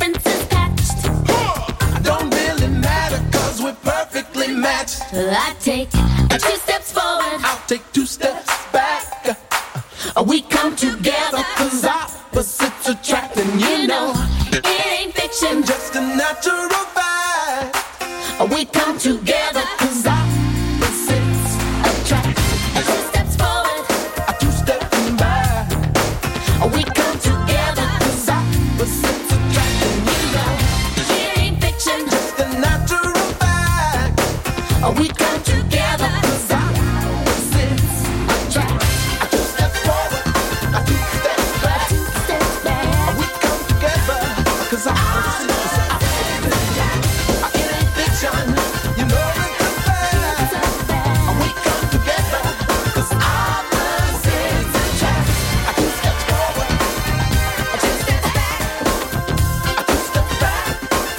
come together, 'cause opposites attract. Two steps forward, two steps back. We come together, 'cause opposites attract. And you know, it ain't fiction, just a natural fact. We come together, 'cause opposites attract. Two steps forward, two steps back. Two steps back. We come together, 'cause opposites attract. It ain't fiction, you know it's a fact. We come together, 'cause opposites attract. Two steps forward, two steps back. Two steps back.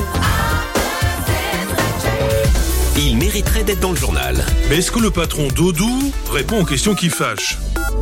Opposites attract. Il mériterait d'être dans le journal. Mais est-ce que le patron Dodou répond aux questions qui fâchent?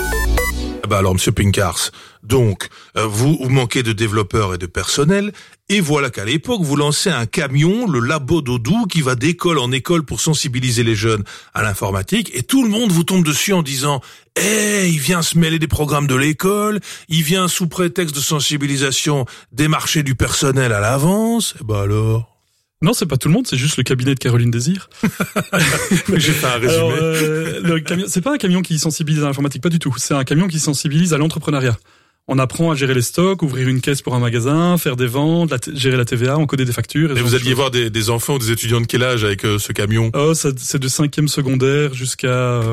Ah bah alors, monsieur Pinkars, donc, euh, vous, vous manquez de développeurs et de personnel, et voilà qu'à l'époque, vous lancez un camion, le Labo Dodou, qui va d'école en école pour sensibiliser les jeunes à l'informatique, et tout le monde vous tombe dessus en disant « Eh, il vient se mêler des programmes de l'école, il vient sous prétexte de sensibilisation démarcher du personnel à l'avance, et bah alors ?» Non, c'est pas tout le monde, c'est juste le cabinet de Caroline Désir. J'ai fait un résumé. Alors, euh, le camion, c'est pas un camion qui sensibilise à l'informatique, pas du tout. C'est un camion qui sensibilise à l'entrepreneuriat. On apprend à gérer les stocks, ouvrir une caisse pour un magasin, faire des ventes, la t- gérer la T V A, encoder des factures. Et, Et vous alliez voir des, des enfants ou des étudiants de quel âge avec euh, ce camion? Oh, ça, c'est de cinquième secondaire jusqu'à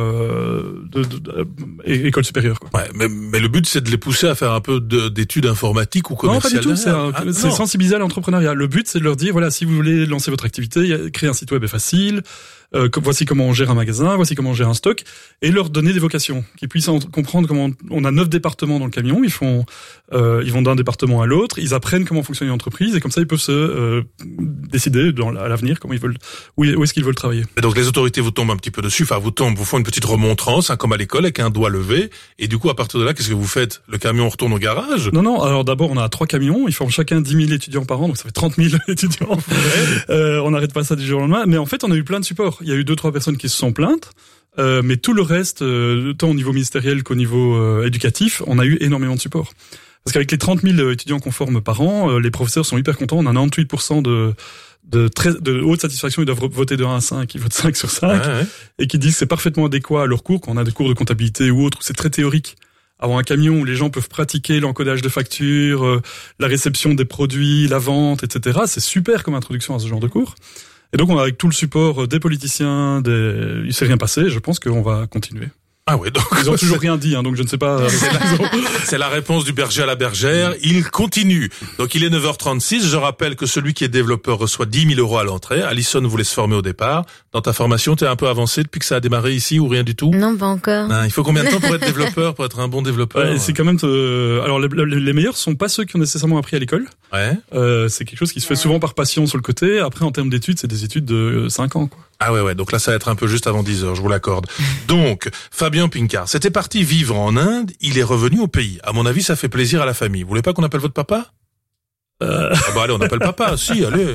euh, de, de, de, é- école supérieure. Quoi. Ouais, mais, mais le but c'est de les pousser à faire un peu de, d'études informatiques ou Non, pas commerciales. du tout. C'est, un- Ah, c'est non. sensibiliser à l'entrepreneuriat. Le but, c'est de leur dire voilà, si vous voulez lancer votre activité, y a- créer un site web est facile. Euh, comme- voici comment on gère un magasin, voici comment on gère un stock, et leur donner des vocations, qu'ils puissent en- comprendre comment on, on a neuf départements dans le camion. Ils font, euh, ils vont d'un département à l'autre, ils apprennent comment fonctionne une entreprise, et comme ça ils peuvent se euh, décider dans, à l'avenir comment ils veulent, où, où est-ce qu'ils veulent travailler. Et donc les autorités vous tombent un petit peu dessus, enfin vous tombent, vous font une petite remontrance, hein, comme à l'école, avec un doigt levé, et du coup à partir de là, qu'est-ce que vous faites? Le camion retourne au garage? Non, non. Alors d'abord, on a trois camions. Ils forment chacun dix mille étudiants par an, donc ça fait trente mille étudiants. euh, on n'arrête pas ça du jour au lendemain. Mais en fait, on a eu plein de supports. Il y a eu deux, trois personnes qui se sont plaintes. Euh, mais tout le reste, euh, tant au niveau ministériel qu'au niveau euh, éducatif, on a eu énormément de supports. Parce qu'avec les trente mille étudiants qu'on forme par an, euh, les professeurs sont hyper contents. On a quatre-vingt-dix-huit pour cent de de très de haute satisfaction. Ils doivent voter de un à cinq. Ils votent cinq sur cinq. Ouais, ouais. Et qui disent que c'est parfaitement adéquat à leur cours. Quand on a des cours de comptabilité ou autre, où c'est très théorique. Avoir un camion où les gens peuvent pratiquer l'encodage de factures, euh, la réception des produits, la vente, et cetera. C'est super comme introduction à ce genre de cours. Et donc, on a avec tout le support des politiciens, des... il s'est rien passé. Je pense qu'on va continuer. Ah oui, donc Ils ont toujours rien dit, hein, donc je ne sais pas. c'est, la, c'est la réponse du berger à la bergère. Il continue. Donc il est neuf heures trente-six. Je rappelle que celui qui est développeur reçoit dix mille euros à l'entrée. Alison voulait se former au départ. Dans ta formation, t'es un peu avancé depuis que ça a démarré ici ou rien du tout? Non, pas encore. Hein, il faut combien de temps pour être développeur, pour être un bon développeur? Ouais, c'est quand même. Euh... Alors les, les meilleurs sont pas ceux qui ont nécessairement appris à l'école. Ouais. Euh, c'est quelque chose qui se fait souvent par passion sur le côté. Après, en termes d'études, c'est des études de cinq ans, quoi. Ah ouais, ouais. Donc là, ça va être un peu juste avant dix heures, je vous l'accorde. Donc, Fabien Pinkars, c'était parti vivre en Inde. Il est revenu au pays. À mon avis, ça fait plaisir à la famille. Vous voulez pas qu'on appelle votre papa? Euh... Ah bah allez, on appelle papa. Si, allez.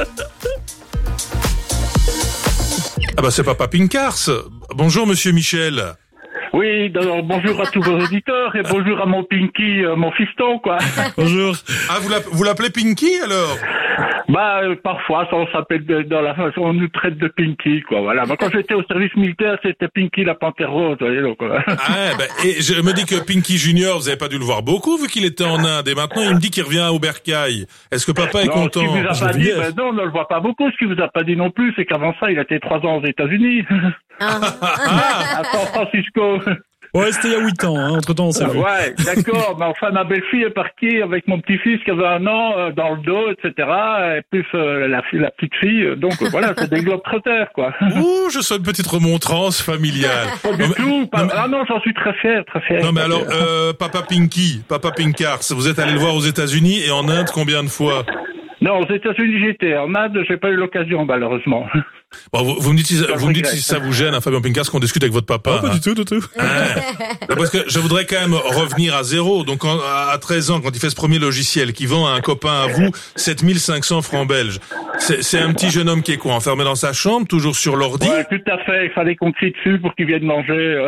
Ah bah c'est papa Pinkars. Bonjour, monsieur Michel. Oui, alors bonjour à tous vos auditeurs et bonjour à mon Pinky, euh, mon fiston, quoi. Bonjour. Ah, vous l'appelez, vous l'appelez Pinky, alors? Bah, euh, parfois, ça, on s'appelle de- dans la façon, on nous traite de Pinky, quoi, voilà. Bah, quand j'étais au service militaire, c'était Pinky la panthère rose, vous voyez, donc, euh. Ah, bah, et je me dis que Pinky Junior, vous avez pas dû le voir beaucoup, vu qu'il était en Inde. Et maintenant, il me dit qu'il revient au bercail. Est-ce que papa est non, content? ce qu'il vous a pas dit, ben non, on ne le voit pas beaucoup. Ce qu'il vous a pas dit non plus, c'est qu'avant ça, il a été trois ans aux États-Unis. Ah. À San Francisco. Ouais, c'était il y a huit ans, hein. Entre temps, on s'est vu. Ouais, d'accord. Mais enfin, ma belle-fille est partie avec mon petit-fils qui avait un an euh, dans le dos, et cetera. Et plus euh, la, fille- la petite fille. euh, Donc euh, voilà, c'est des globetrotters, quoi. Ouh, je sens une petite remontrance familiale. Pas du Non, mais- tout. Pas... non, mais- Ah non, j'en suis très fier, très fier. Non, mais très alors, fier. euh, papa Pinky, papa Pinkars, vous êtes allé le voir aux États-Unis et en Inde combien de fois? Non, aux États-Unis, j'étais. En Inde, j'ai pas eu l'occasion, malheureusement. Bon, vous, vous me dites, si, Ça vous me dites regrette. si ça vous gêne, hein, Fabien Pinkars, qu'on discute avec votre papa. Ah, pas hein. du tout, du tout. Ah, parce que je voudrais quand même revenir à zéro. Donc, en- à treize ans, quand il fait ce premier logiciel, qui vend à un copain à vous sept mille cinq cents francs belges, C'est, c'est un petit jeune homme qui est quoi, enfermé dans sa chambre, toujours sur l'ordi? Ouais, tout à fait. Il fallait qu'on crie dessus pour qu'il vienne manger.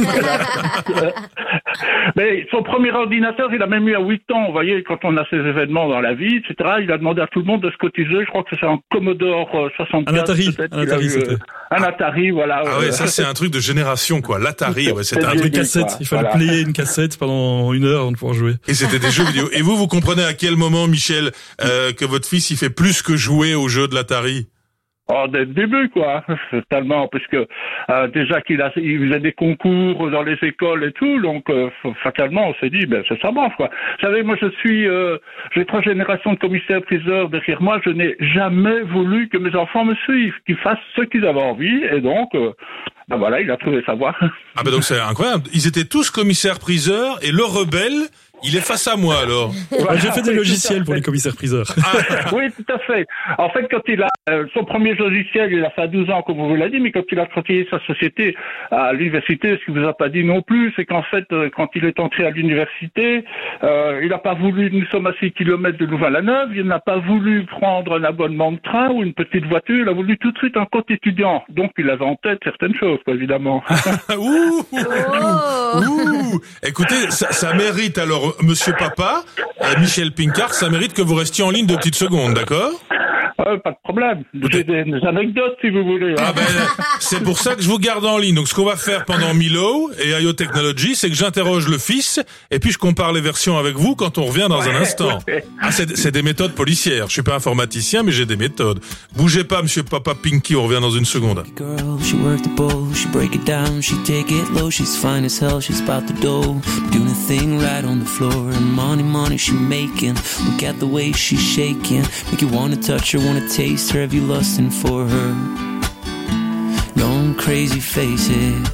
Mais son premier ordinateur, il a même eu à huit ans. Vous voyez, quand on a ces événements dans la vie, et cetera, il a demandé à tout le monde de se cotiser. Je crois que c'est un Commodore soixante-quatre. Un Atari. Peut-être, un Atari, eu, c'était. euh, un Atari, voilà. Ah ouais, ça c'est un truc de génération, quoi. L'Atari, ouais, c'était un truc cassette. Il fallait voilà. player une cassette pendant une heure avant de pouvoir jouer. Et c'était des jeux vidéo. Et vous, vous comprenez à quel moment, Michel, euh, que votre fils, il fait plus que jouer aux jeux de l'Atari? Oh, dès le début, quoi, totalement, puisque euh, déjà qu'il a, il faisait des concours dans les écoles et tout, donc euh, fatalement, on s'est dit, ben c'est ça marche, quoi. Vous savez, moi, je suis, euh, j'ai trois générations de commissaires-priseurs derrière moi. Je n'ai jamais voulu que mes enfants me suivent, qu'ils fassent ce qu'ils avaient envie, et donc, euh, ben voilà, il a trouvé sa voie. Ah ben donc c'est incroyable. Ils étaient tous commissaires-priseurs et le rebelle, il est face à moi alors. Voilà, J'ai fait des oui, logiciels pour les commissaires-priseurs. Ah. Oui, tout à fait. En fait, quand il a euh, son premier logiciel, il a fait douze ans, comme vous l'avez dit, mais quand il a créé sa société à l'université, ce qu'il vous a pas dit non plus, c'est qu'en fait, euh, quand il est entré à l'université, euh, il n'a pas voulu, nous sommes à six kilomètres de Louvain-la-Neuve, il n'a pas voulu prendre un abonnement de train ou une petite voiture, il a voulu tout de suite un compte étudiant. Donc, il avait en tête certaines choses, quoi, évidemment. Ouh, ouh, ouh. Écoutez, ça, ça mérite alors, Monsieur Papa, euh, Michel Pincard, ça mérite que vous restiez en ligne deux petites secondes, d'accord? Euh, pas de problème. J'ai des, des anecdotes, si vous voulez. Ah ben, c'est pour ça que je vous garde en ligne. Donc, ce qu'on va faire pendant Milo et I O Technology, c'est que j'interroge le fils et puis je compare les versions avec vous quand on revient dans un instant. Ah, c'est, c'est des méthodes policières. Je suis pas informaticien, mais j'ai des méthodes. Bougez pas, Monsieur Papa Pinky, on revient dans une seconde. Girl, she work the bowl, she break it down, she take it low, she's fine as hell, she's about the dough, doing a thing right on the floor, and money, money she making, look at the way she's shaking, make you wanna touch her, wanna taste her, have you lusting for her, going crazy, face it.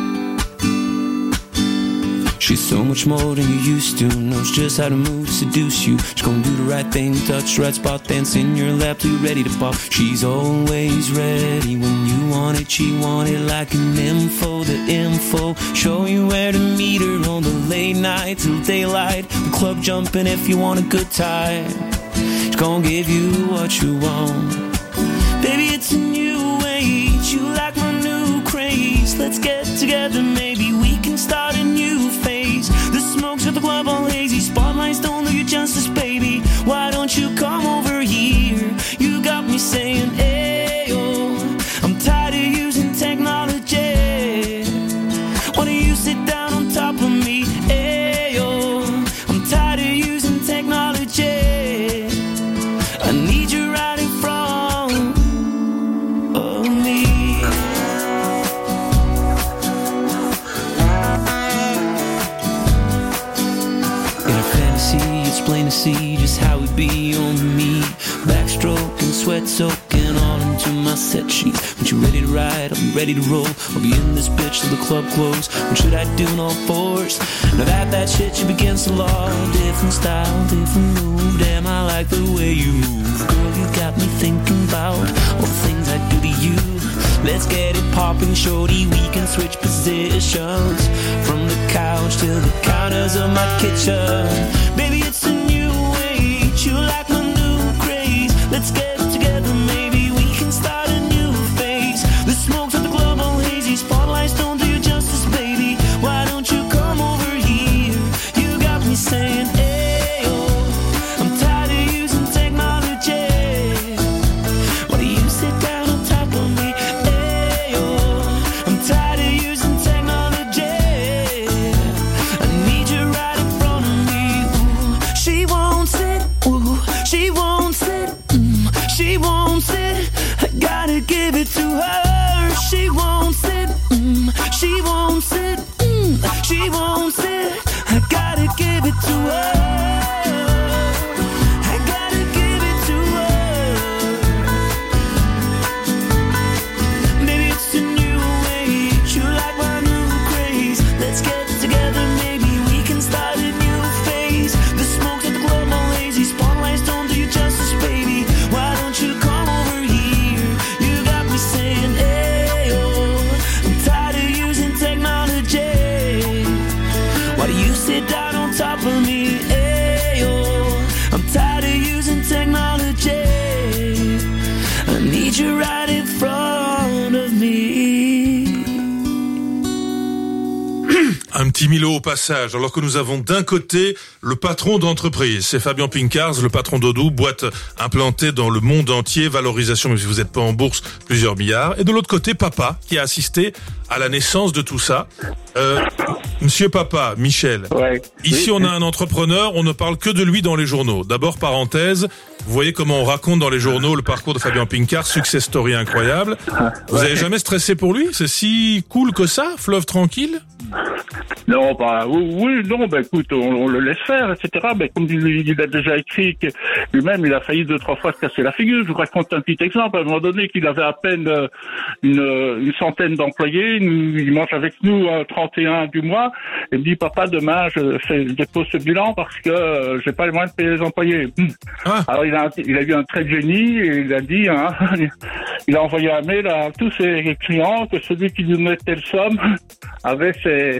She's so much more than you used to, knows just how to move, seduce you. She's gonna do the right thing, touch the right spot, dance in your lap till you're ready to pop. She's always ready when you want it, she want it like an info, the info. Show you where to meet her on the late night till daylight. The club jumping if you want a good time. She's gonna give you what you want. Baby, it's a new age, you like my new craze. Let's get together, maybe we can start a new phase. The smokes at the club all hazy, spotlights don't do you justice, baby. Why don't you come over here? You got me saying, ayo, I'm tired of using technology. Why don't you sit down on top of me? Ayo, I'm tired of using technology. I need you right in front of me. In a fantasy, it's plain to see just how it be on me. Backstroke and sweat soaking all into my set sheets. When you're ready to ride, I'll be ready to roll. I'll be in this bitch till the club close. What should I do on all fours? Now that that shit you begins to law. Different style, different move. Damn, I like the way you move. Girl, you got me thinking about all the things I do to you. Let's get it popping, shorty. We can switch positions from the couch to the counters of my kitchen. Baby, it's a new age. You like my new craze. Let's get together, maybe we can start a new phase. The smokes at the club all hazy, spotlights don't do you justice, baby. Why don't you come over here? You got me saying, ayo, I'm tired of using technology. Why do you sit down on top of me? Ayo, I'm tired of using technology. I need you right in front of me. you right in front of me. Un petit Milo au passage, alors que nous avons d'un côté le patron d'entreprise, c'est Fabien Pincars, le patron d'Odoo, boîte implantée dans le monde entier, valorisation, même si vous n'êtes pas en bourse, plusieurs milliards. Et de l'autre côté, papa, qui a assisté à la naissance de tout ça. Euh, Monsieur Papa, Michel, ouais. Ici oui. on a un entrepreneur, on ne parle que de lui dans les journaux. D'abord, parenthèse, vous voyez comment on raconte dans les journaux le parcours de Fabien Pincars, success story incroyable. Vous Ouais. avez jamais stressé pour lui? C'est si cool que ça, fleuve tranquille? Non, bah oui, oui, non, bah écoute, on, on le laisse faire, et cetera. Bah, comme il, il a déjà écrit que lui-même, il a failli deux, trois fois se casser la figure. Je vous raconte un petit exemple. À un moment donné, qu'il avait à peine euh, une, une centaine d'employés, il, il mange avec nous un trente et un du mois, et il me dit, papa, demain, je, fais, je dépose ce bilan parce que euh, j'ai pas les moyens de payer les employés. Ah. Alors il a, il a eu un trait de génie et il a dit, hein, il a envoyé un mail à tous ses clients que celui qui lui donnait telle somme avait ses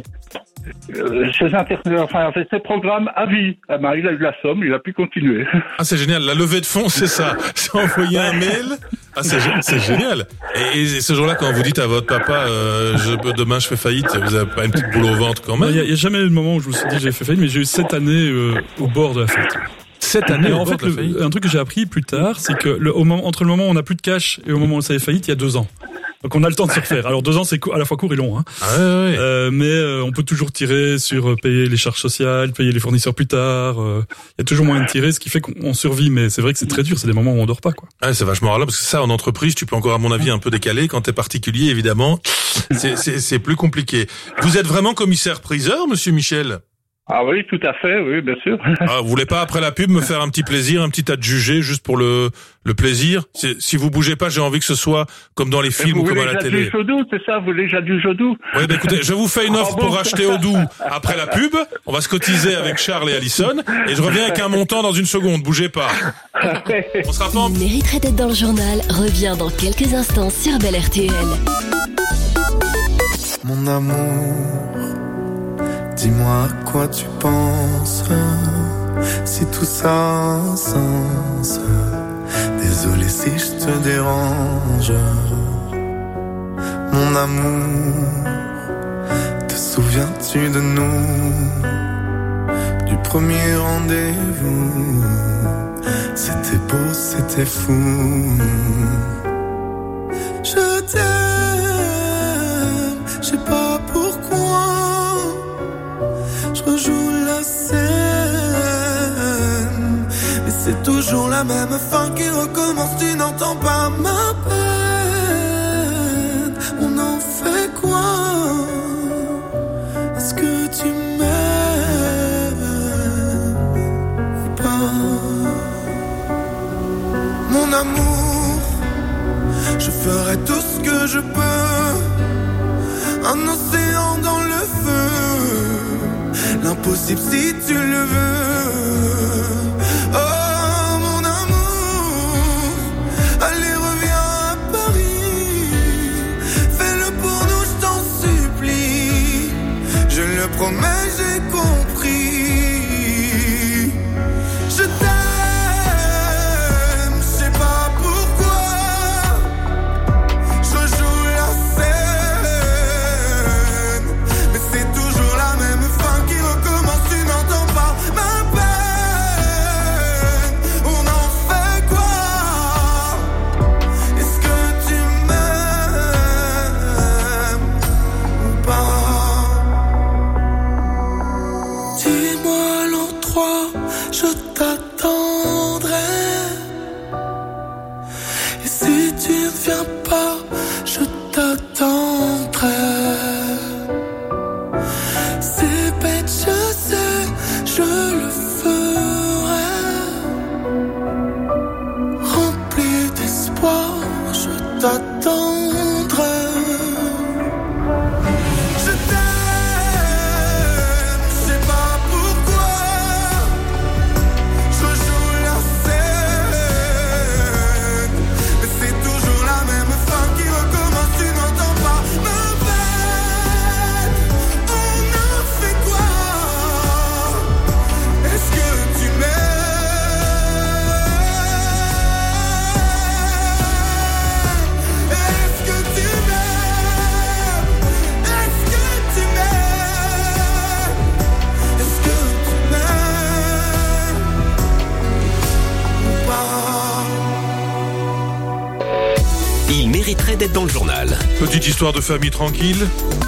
Euh, ses inter... enfin, ses programmes à vie. Ah ben, il a eu la somme, il a pu continuer. Ah, c'est génial. La levée de fonds, c'est ça. C'est envoyer un mail. Ah, c'est, c'est génial. Et, et ce jour-là, quand vous dites à votre papa, euh, je, demain je fais faillite, vous avez pas une petite boule au ventre quand même? Il y, a, il y a jamais eu le moment où je me suis dit j'ai fait faillite, mais j'ai eu sept années euh, au bord de la fête. Cette année, en fait, le, un truc que j'ai appris plus tard, c'est que le, au moment, entre le moment où on n'a plus de cash et au moment où ça est faillite, il y a deux ans. Donc on a le temps de se refaire. Alors deux ans, c'est à la fois court et long, hein. Ah ouais, ouais. Euh, mais euh, on peut toujours tirer sur euh, payer les charges sociales, payer les fournisseurs plus tard. Il euh, y a toujours moyen de tirer, ce qui fait qu'on survit. Mais c'est vrai que c'est très dur. C'est des moments où on dort pas, quoi. Ah, c'est vachement rare là, parce que ça, en entreprise, tu peux encore, à mon avis, un peu décaler. Quand t'es particulier, évidemment, c'est, c'est, c'est plus compliqué. Vous êtes vraiment commissaire-priseur, monsieur Michel? Ah oui, tout à fait, oui, bien sûr. Ah, vous voulez pas, après la pub, me faire un petit plaisir, un petit adjugé, juste pour le, le plaisir? C'est, si vous bougez pas, j'ai envie que ce soit comme dans les films ou comme à la télé. Vous voulez Jadou, c'est ça? Vous voulez Jadou Jodou? Oui, ben écoutez, je vous fais une offre Ah bon pour acheter Odoo après la pub. On va se cotiser avec Charles et Alison. Et je reviens avec un montant dans une seconde. Bougez pas. On sera pas en... Il mériterait d'être dans le journal. Revient dans quelques instants sur Bel R T L. Mon amour, dis-moi à quoi tu penses, si tout ça a un sens. Désolé si je te dérange. Mon amour, te souviens-tu de nous, du premier rendez-vous? C'était beau, c'était fou. Je t'aime, je sais pas pourquoi. Je rejoue la scène, mais c'est toujours la même fin qui recommence. Tu n'entends pas ma peine. On en fait quoi? Est-ce que tu m'aimes ou pas? Mon amour, je ferai tout ce que je peux. Un océan dans le feu, l'impossible si tu le veux. Oh mon amour, allez reviens à Paris. Fais-le pour nous, je t'en supplie. Je le promets, j'ai compris. Je t'aime, je sais pas pourquoi. Je joue la scène, mais c'est toujours la même fin qui recommence. Tu n'entends pas ma peine. On en fait quoi? Est-ce que tu m'aimes ou pas? Dis-moi l'endroit, je t'attendrai. Et si tu ne viens pas, je t'attendrai. C'est bête, je sais, je le ferai. Rempli d'espoir, je t'attendrai. Je t'aime, je sais pas pourquoi. Je joue la scène, mais c'est toujours la même fin qui recommence. Tu n'entends pas ma peine. On en fait quoi? Est-ce que tu m'aimes? mériterait d'être dans le journal. Petite histoire de famille tranquille.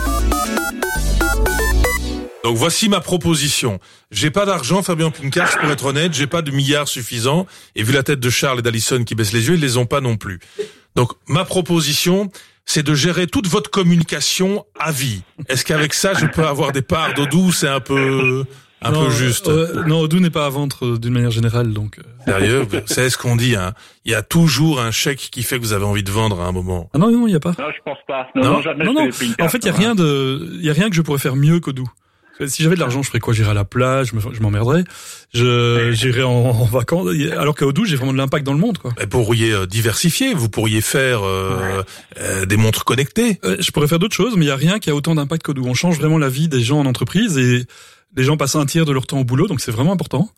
Donc voici ma proposition. J'ai pas d'argent, Fabien Pincars, pour être honnête, j'ai pas de milliards suffisants, et vu la tête de Charles et d'Alison qui baissent les yeux, ils les ont pas non plus. Donc ma proposition, c'est de gérer toute votre communication à vie. Est-ce qu'avec ça, je peux avoir des parts d'Odoo? C'est un peu... Un non, peu juste. Euh, non, Odoo n'est pas à vendre d'une manière générale, donc. Euh... Sérieux, c'est ce qu'on dit. Hein. Il y a toujours un chèque qui fait que vous avez envie de vendre à un moment. Ah non, non, il y a pas. Non, je pense pas. Non, non, non jamais. Non, non. En fait, il y a rien de, il y a rien que je pourrais faire mieux qu'Odoo. Si j'avais de l'argent, je ferais quoi? J'irais à la plage, je, me, je m'emmerderais. Je, j'irais en, en vacances. Alors qu'à Odoo, j'ai vraiment de l'impact dans le monde, quoi. Vous pourriez euh, diversifier. Vous pourriez faire euh, euh, des montres connectées. Euh, je pourrais faire d'autres choses, mais il y a rien qui a autant d'impact qu'Odoo. On change vraiment la vie des gens en entreprise et les gens passent un tiers de leur temps au boulot, donc c'est vraiment important.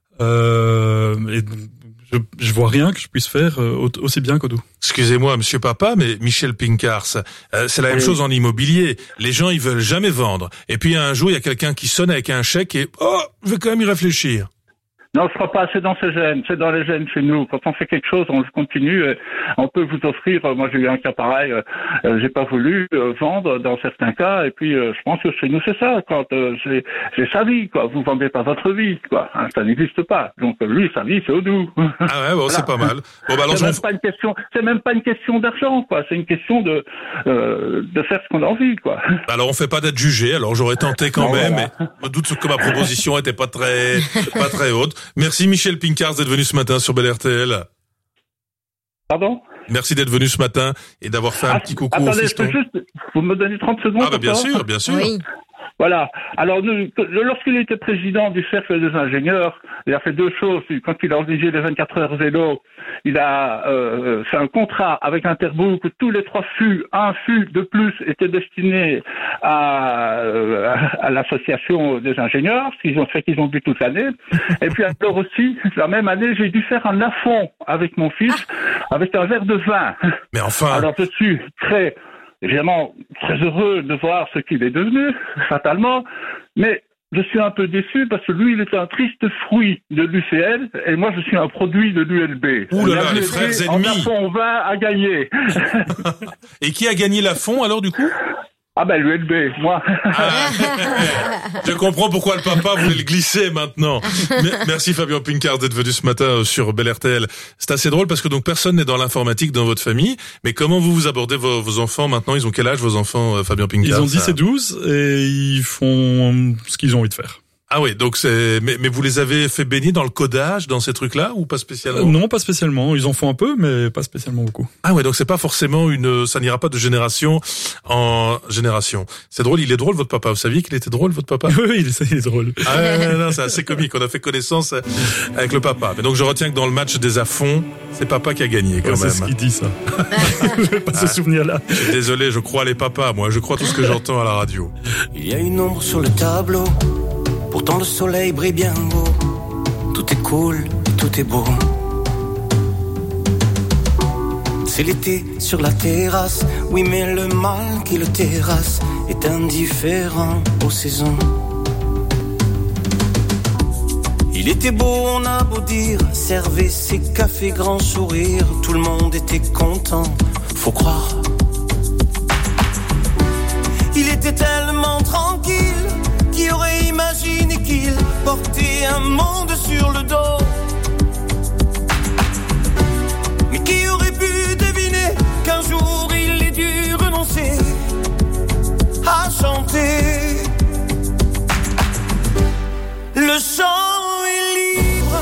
Euh, et je, je vois rien que je puisse faire aussi bien qu'Odoo. Excusez-moi, monsieur papa, mais Michel Pincars, euh, c'est la même oui. chose en immobilier. Les gens, ils veulent jamais vendre. Et puis un jour, il y a quelqu'un qui sonne avec un chèque et oh, je vais quand même y réfléchir. Non, je crois pas. C'est dans ces gènes. C'est dans les gènes chez nous. Quand on fait quelque chose, on le continue. On peut vous offrir. Moi, j'ai eu un cas pareil. Euh, j'ai pas voulu euh, vendre dans certains cas. Et puis, euh, je pense que chez nous, c'est ça. Quand euh, c'est, c'est sa vie, quoi. Vous vendez pas votre vie, quoi. Hein, ça n'existe pas. Donc lui, sa vie, c'est Odoo. Ah ouais, bon, voilà. C'est pas mal. Bon, bah alors, c'est même pas une question. C'est même pas une question d'argent, quoi. C'est une question de euh, de faire ce qu'on a envie, quoi. Alors, on fait pas d'être jugé. Alors, j'aurais tenté quand non, même. Voilà. Mais je me doute que ma proposition était pas très pas très haute. Merci Michel Pincars d'être venu ce matin sur Bel R T L. Pardon ? Merci d'être venu ce matin et d'avoir fait un ah, petit coucou attendez, au fiston. Juste, vous me donnez trente secondes. Ah bah bien sûr, bien sûr. Oui. Voilà. Alors, nous, lorsqu'il était président du cercle des ingénieurs, il a fait deux choses. Quand il a organisé les vingt-quatre heures vélo, il a euh, fait un contrat avec Interbook où tous les trois fûts, un fût de plus était destiné à, euh, à l'association des ingénieurs, ce qu'ils ont fait qu'ils ont bu toute l'année. Et puis alors aussi, la même année, j'ai dû faire un lafon avec mon fils, avec un verre de vin. Mais enfin. Alors je suis très évidemment très heureux de voir ce qu'il est devenu, fatalement, mais je suis un peu déçu parce que lui, il est un triste fruit de l'U C L et moi, je suis un produit de l'U L B. Ouh là là, les frères ennemis. En fond vingt a gagné. Et qui a gagné la fond alors du coup? Ah ben l'U L B, moi. Ah, je comprends pourquoi le papa voulait le glisser maintenant. Merci Fabien Pincars d'être venu ce matin sur Bel R T L. C'est assez drôle parce que donc personne n'est dans l'informatique dans votre famille. Mais comment vous vous abordez vos, vos enfants maintenant? Ils ont quel âge vos enfants, Fabien Pincars? Ils ont dix et douze et ils font ce qu'ils ont envie de faire. Ah oui, donc c'est mais, mais vous les avez fait baigner dans le codage, dans ces trucs-là ou pas spécialement? euh, Non, pas spécialement. Ils en font un peu, mais pas spécialement beaucoup. Ah ouais, donc c'est pas forcément une, ça n'ira pas de génération en génération. C'est drôle, il est drôle votre papa. Vous saviez qu'il était drôle votre papa? Oui, il est, il est drôle. Ah ouais, non, c'est assez comique. On a fait connaissance avec le papa. Mais donc je retiens que dans le match des Affons, c'est papa qui a gagné quand ouais, même. C'est ce qu'il dit ça. Je vais pas ah, ce souvenir-là. Désolé, je crois les papas. Moi, je crois tout ce que j'entends à la radio. Il y a une ombre sur le tableau. Pourtant le soleil brille bien haut. Tout est cool, tout est beau. C'est l'été sur la terrasse. Oui mais le mal qui le terrasse est indifférent aux saisons. Il était beau, on a beau dire. Servez ses cafés grand sourire. Tout le monde était content, faut croire. Il était tellement tranquille. Qui aurait imaginé qu'il portait un monde sur le dos? Mais qui aurait pu deviner qu'un jour il ait dû renoncer à chanter? Le chant est libre,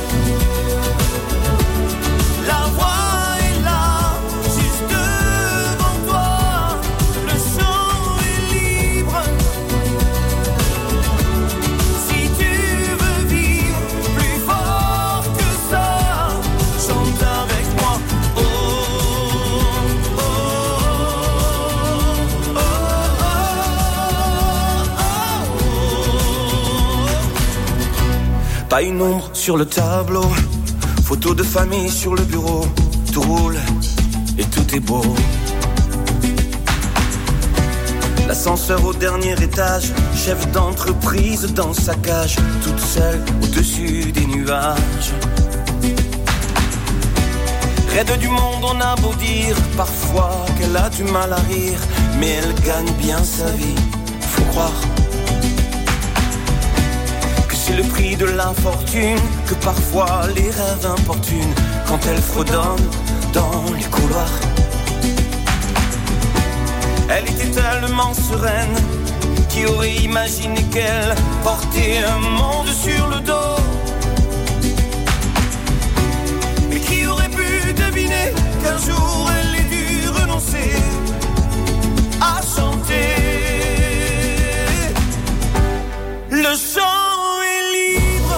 la voix est là, juste devant toi. Le chant est libre. Pas une ombre sur le tableau, photo de famille sur le bureau. Tout roule et tout est beau. L'ascenseur au dernier étage, chef d'entreprise dans sa cage, toute seule au-dessus des nuages. Raide du monde, on a beau dire parfois qu'elle a du mal à rire, mais elle gagne bien sa vie, faut croire que c'est le prix de l'infortune, que parfois les rêves importunent quand elle fredonne dans les couloirs. Elle était tellement sereine, qui aurait imaginé qu'elle portait un monde sur le dos? Et qui aurait pu deviner qu'un jour elle ait dû renoncer à chanter? Le chant est libre,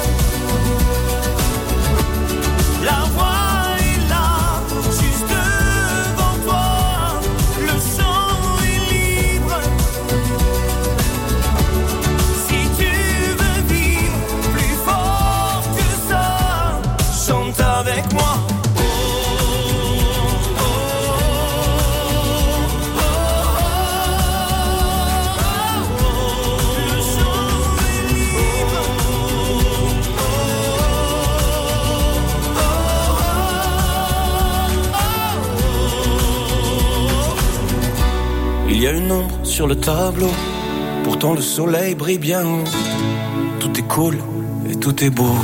la voix est là, juste devant toi. Le chant est libre, si tu veux vivre plus fort que ça, chante avec moi. Il y a une ombre sur le tableau, pourtant le soleil brille bien haut. Tout est cool et tout est beau.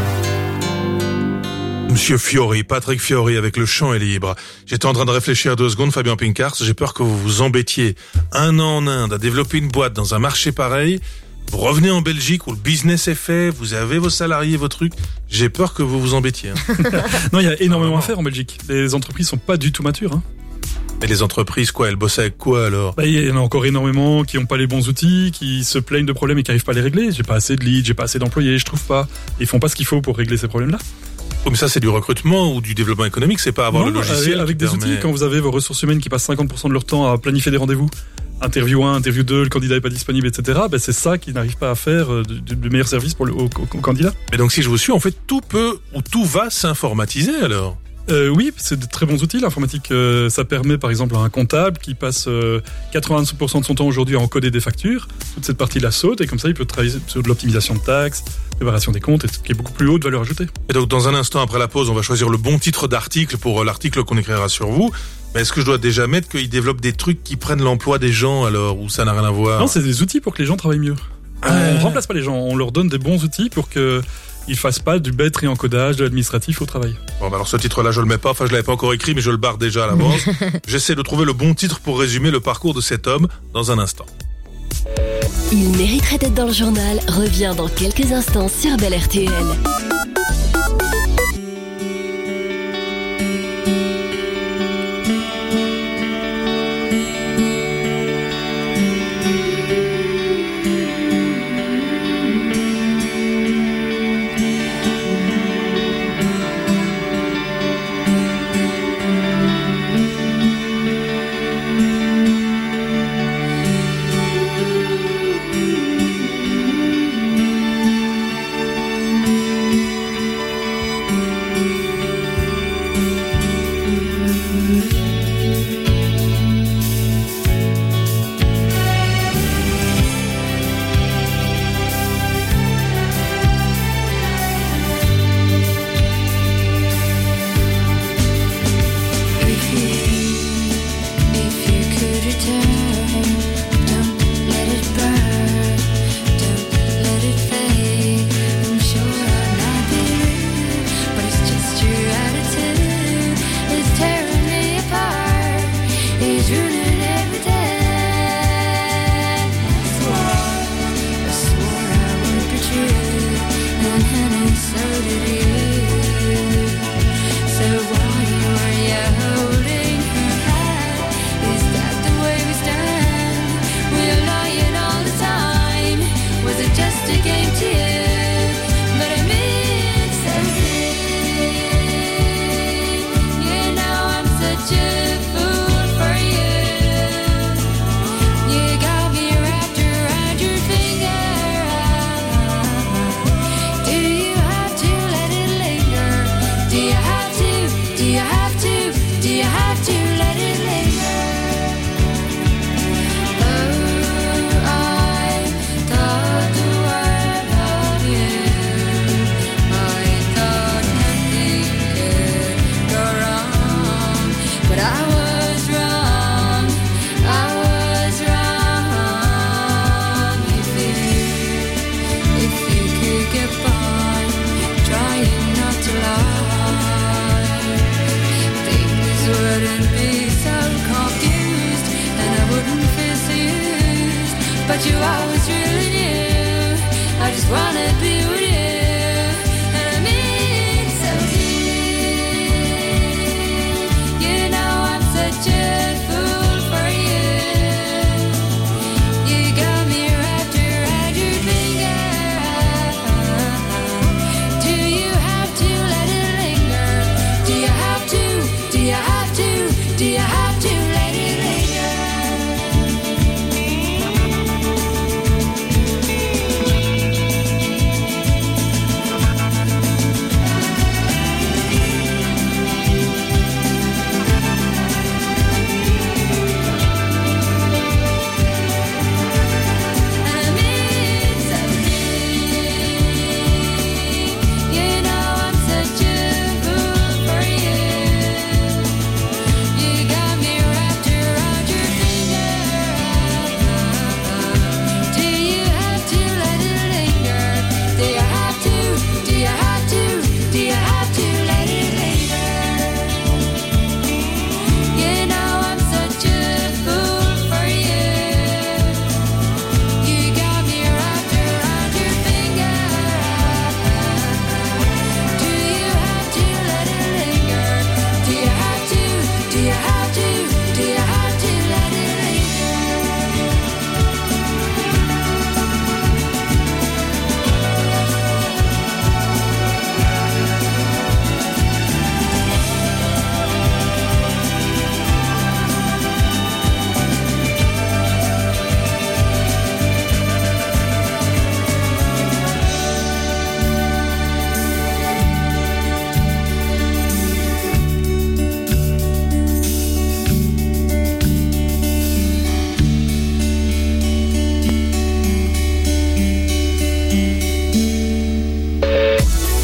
Monsieur Fiori, Patrick Fiori avec Le Chant est libre. J'étais en train de réfléchir deux secondes, Fabien Pincars, j'ai peur que vous vous embêtiez un an en Inde à développer une boîte dans un marché pareil. Vous revenez en Belgique où le business est fait, vous avez vos salariés, vos trucs. J'ai peur que vous vous embêtiez. Hein. Non, il y a énormément à faire en Belgique. Les entreprises sont pas du tout matures. Hein. Mais les entreprises, quoi, elles bossent avec quoi alors? Bah, il y en a encore énormément qui n'ont pas les bons outils, qui se plaignent de problèmes et qui n'arrivent pas à les régler. J'ai pas assez de leads, j'ai pas assez d'employés, je trouve pas. Ils font pas ce qu'il faut pour régler ces problèmes-là. Oh, mais ça, c'est du recrutement ou du développement économique, c'est pas avoir non, le logiciel. Avec, avec des permet... outils, quand vous avez vos ressources humaines qui passent cinquante pour cent de leur temps à planifier des rendez-vous, interview un, interview deux, le candidat est pas disponible, et cetera, ben c'est ça qui n'arrive pas à faire du, du meilleur service pour le, au, au, au candidat. Mais donc, si je vous suis, en fait, tout peut ou tout va s'informatiser alors? Euh, oui, c'est de très bons outils. L'informatique, euh, ça permet par exemple à un comptable qui passe euh, quatre-vingt-dix pour cent de son temps aujourd'hui à encoder des factures. Toute cette partie-là saute et comme ça, il peut travailler sur de l'optimisation de taxes, préparation des comptes, et qui est beaucoup plus haut de valeur ajoutée. Et donc, dans un instant après la pause, on va choisir le bon titre d'article pour l'article qu'on écrira sur vous. Mais est-ce que je dois déjà mettre qu'ils développent des trucs qui prennent l'emploi des gens alors, ou ça n'a rien à voir? Non, c'est des outils pour que les gens travaillent mieux. Ah. On ne remplace pas les gens, on leur donne des bons outils pour que ils fassent pas du bête réencodage, de l'administratif au travail. Bon, bah alors ce titre-là, je le mets pas. Enfin, je l'avais pas encore écrit, mais je le barre déjà à l'avance. J'essaie de trouver le bon titre pour résumer le parcours de cet homme dans un instant. Il mériterait d'être dans le journal. Revient dans quelques instants sur Bel R T L.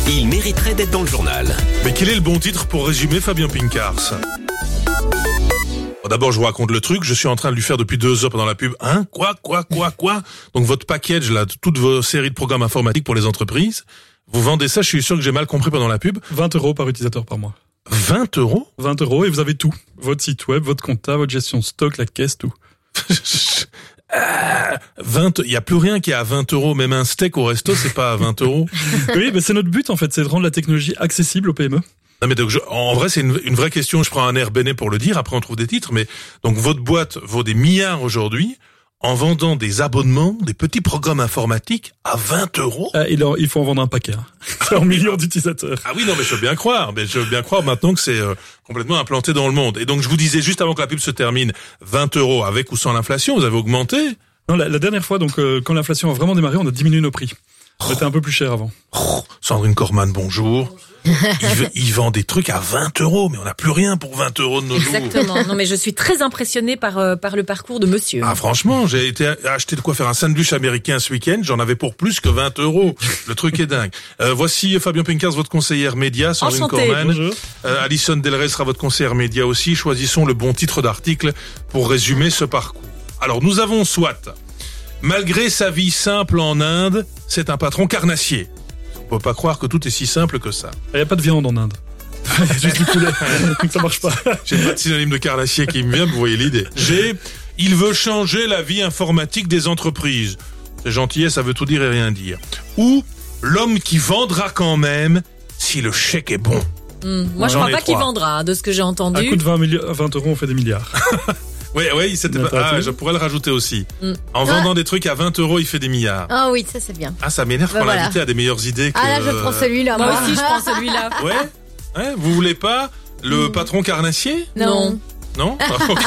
Il mériterait d'être dans le journal. Mais quel est le bon titre pour résumer Fabien Pincars? Bon, d'abord, je vous raconte le truc. Je suis en train de lui faire depuis deux heures pendant la pub. Hein? Quoi, quoi, quoi, quoi? Donc, votre package, là, toutes vos séries de programmes informatiques pour les entreprises, vous vendez ça, je suis sûr que j'ai mal compris pendant la pub. vingt euros par utilisateur par mois. vingt euros? vingt euros et vous avez tout. Votre site web, votre compta, votre gestion stock, la caisse, tout. vingt, il y a plus rien qui est à vingt euros, même un steak au resto, c'est pas à vingt euros. Oui, mais c'est notre but en fait, c'est de rendre la technologie accessible aux P M E. Non mais donc je, en vrai c'est une, une vraie question, je prends un air béné pour le dire, après on trouve des titres, mais donc votre boîte vaut des milliards aujourd'hui en vendant des abonnements, des petits programmes informatiques à vingt euros. Ah, il, en, il faut en vendre un paquet, hein. C'est en millions d'utilisateurs. Ah oui, non mais je veux bien croire, mais je veux bien croire maintenant que c'est euh, complètement implanté dans le monde. Et donc je vous disais juste avant que la pub se termine, vingt euros avec ou sans l'inflation, vous avez augmenté? Non, la, la dernière fois, donc euh, quand l'inflation a vraiment démarré, on a diminué nos prix. On était un peu plus cher avant. Oh, Sandrine Corman, bonjour. il, il vend des trucs à vingt euros, mais on n'a plus rien pour vingt euros de nos jours. Exactement. Non, mais je suis très impressionnée par euh, par le parcours de monsieur. Ah, franchement, j'ai été acheter de quoi faire un sandwich américain ce week-end, j'en avais pour plus que vingt euros. Le truc est dingue. Euh, voici Fabien Pincars, votre conseillère média, Sandrine Enchantée. Corman. Bonjour. Euh, Alison Delray sera votre conseillère média aussi. Choisissons le bon titre d'article pour résumer ce parcours. Alors, nous avons soit, malgré sa vie simple en Inde, c'est un patron carnassier. On peut pas croire que tout est si simple que ça. Il n'y a pas de viande en Inde. Il y a juste du poulet. Donc ça marche pas. J'ai pas de synonyme de carnassier qui me vient, vous voyez l'idée. J'ai, il veut changer la vie informatique des entreprises. C'est gentillet, ça veut tout dire et rien dire. Ou, l'homme qui vendra quand même si le chèque est bon. Mmh. Moi, je J'en crois ai pas qu'il trois. vendra, de ce que j'ai entendu. À coup de vingt, milli- vingt euros, on fait des milliards. Oui, oui, c'était pas... Ah, je pourrais le rajouter aussi. Mm. En vendant des trucs à vingt euros, il fait des milliards. Ah oui, ça c'est bien. Ah, ça m'énerve Ben quand voilà. l'invité a des meilleures idées que... Ah là, je prends celui-là. Moi aussi, je prends celui-là. Ouais, ouais, vous voulez pas le Mm. patron carnassier? Non. Non? Ah, ok.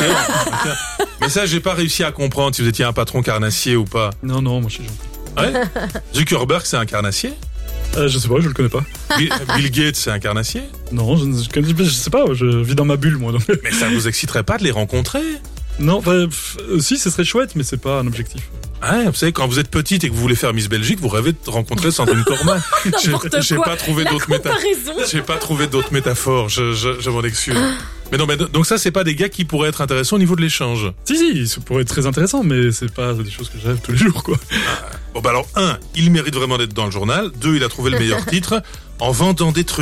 Ok. Mais ça, j'ai pas réussi à comprendre si vous étiez un patron carnassier ou pas. Non, non, moi je suis gentil. Ouais? Zuckerberg, c'est un carnassier? Euh, je sais pas, je le connais pas. Bill, Bill Gates, c'est un carnassier? Non, je, je, je, je sais pas, je vis dans ma bulle moi. Donc. Mais ça vous exciterait pas de les rencontrer? Non, bah, pff, euh, si, ce serait chouette, mais c'est pas un objectif. Ah, vous savez, quand vous êtes petite et que vous voulez faire Miss Belgique, vous rêvez de rencontrer Sandrine Corman. N'importe J'ai quoi. pas trouvé La d'autres métaphores. comparaison. J'ai pas trouvé d'autres métaphores. Je, je, je m'en excuse. Mais non, mais donc ça, c'est pas des gars qui pourraient être intéressants au niveau de l'échange. Si, si, ça pourrait être très intéressant, mais c'est pas des choses que je rêve tous les jours, quoi. Bon, bah alors, un, il mérite vraiment d'être dans le journal. Deux, il a trouvé le meilleur titre en vendant des trucs.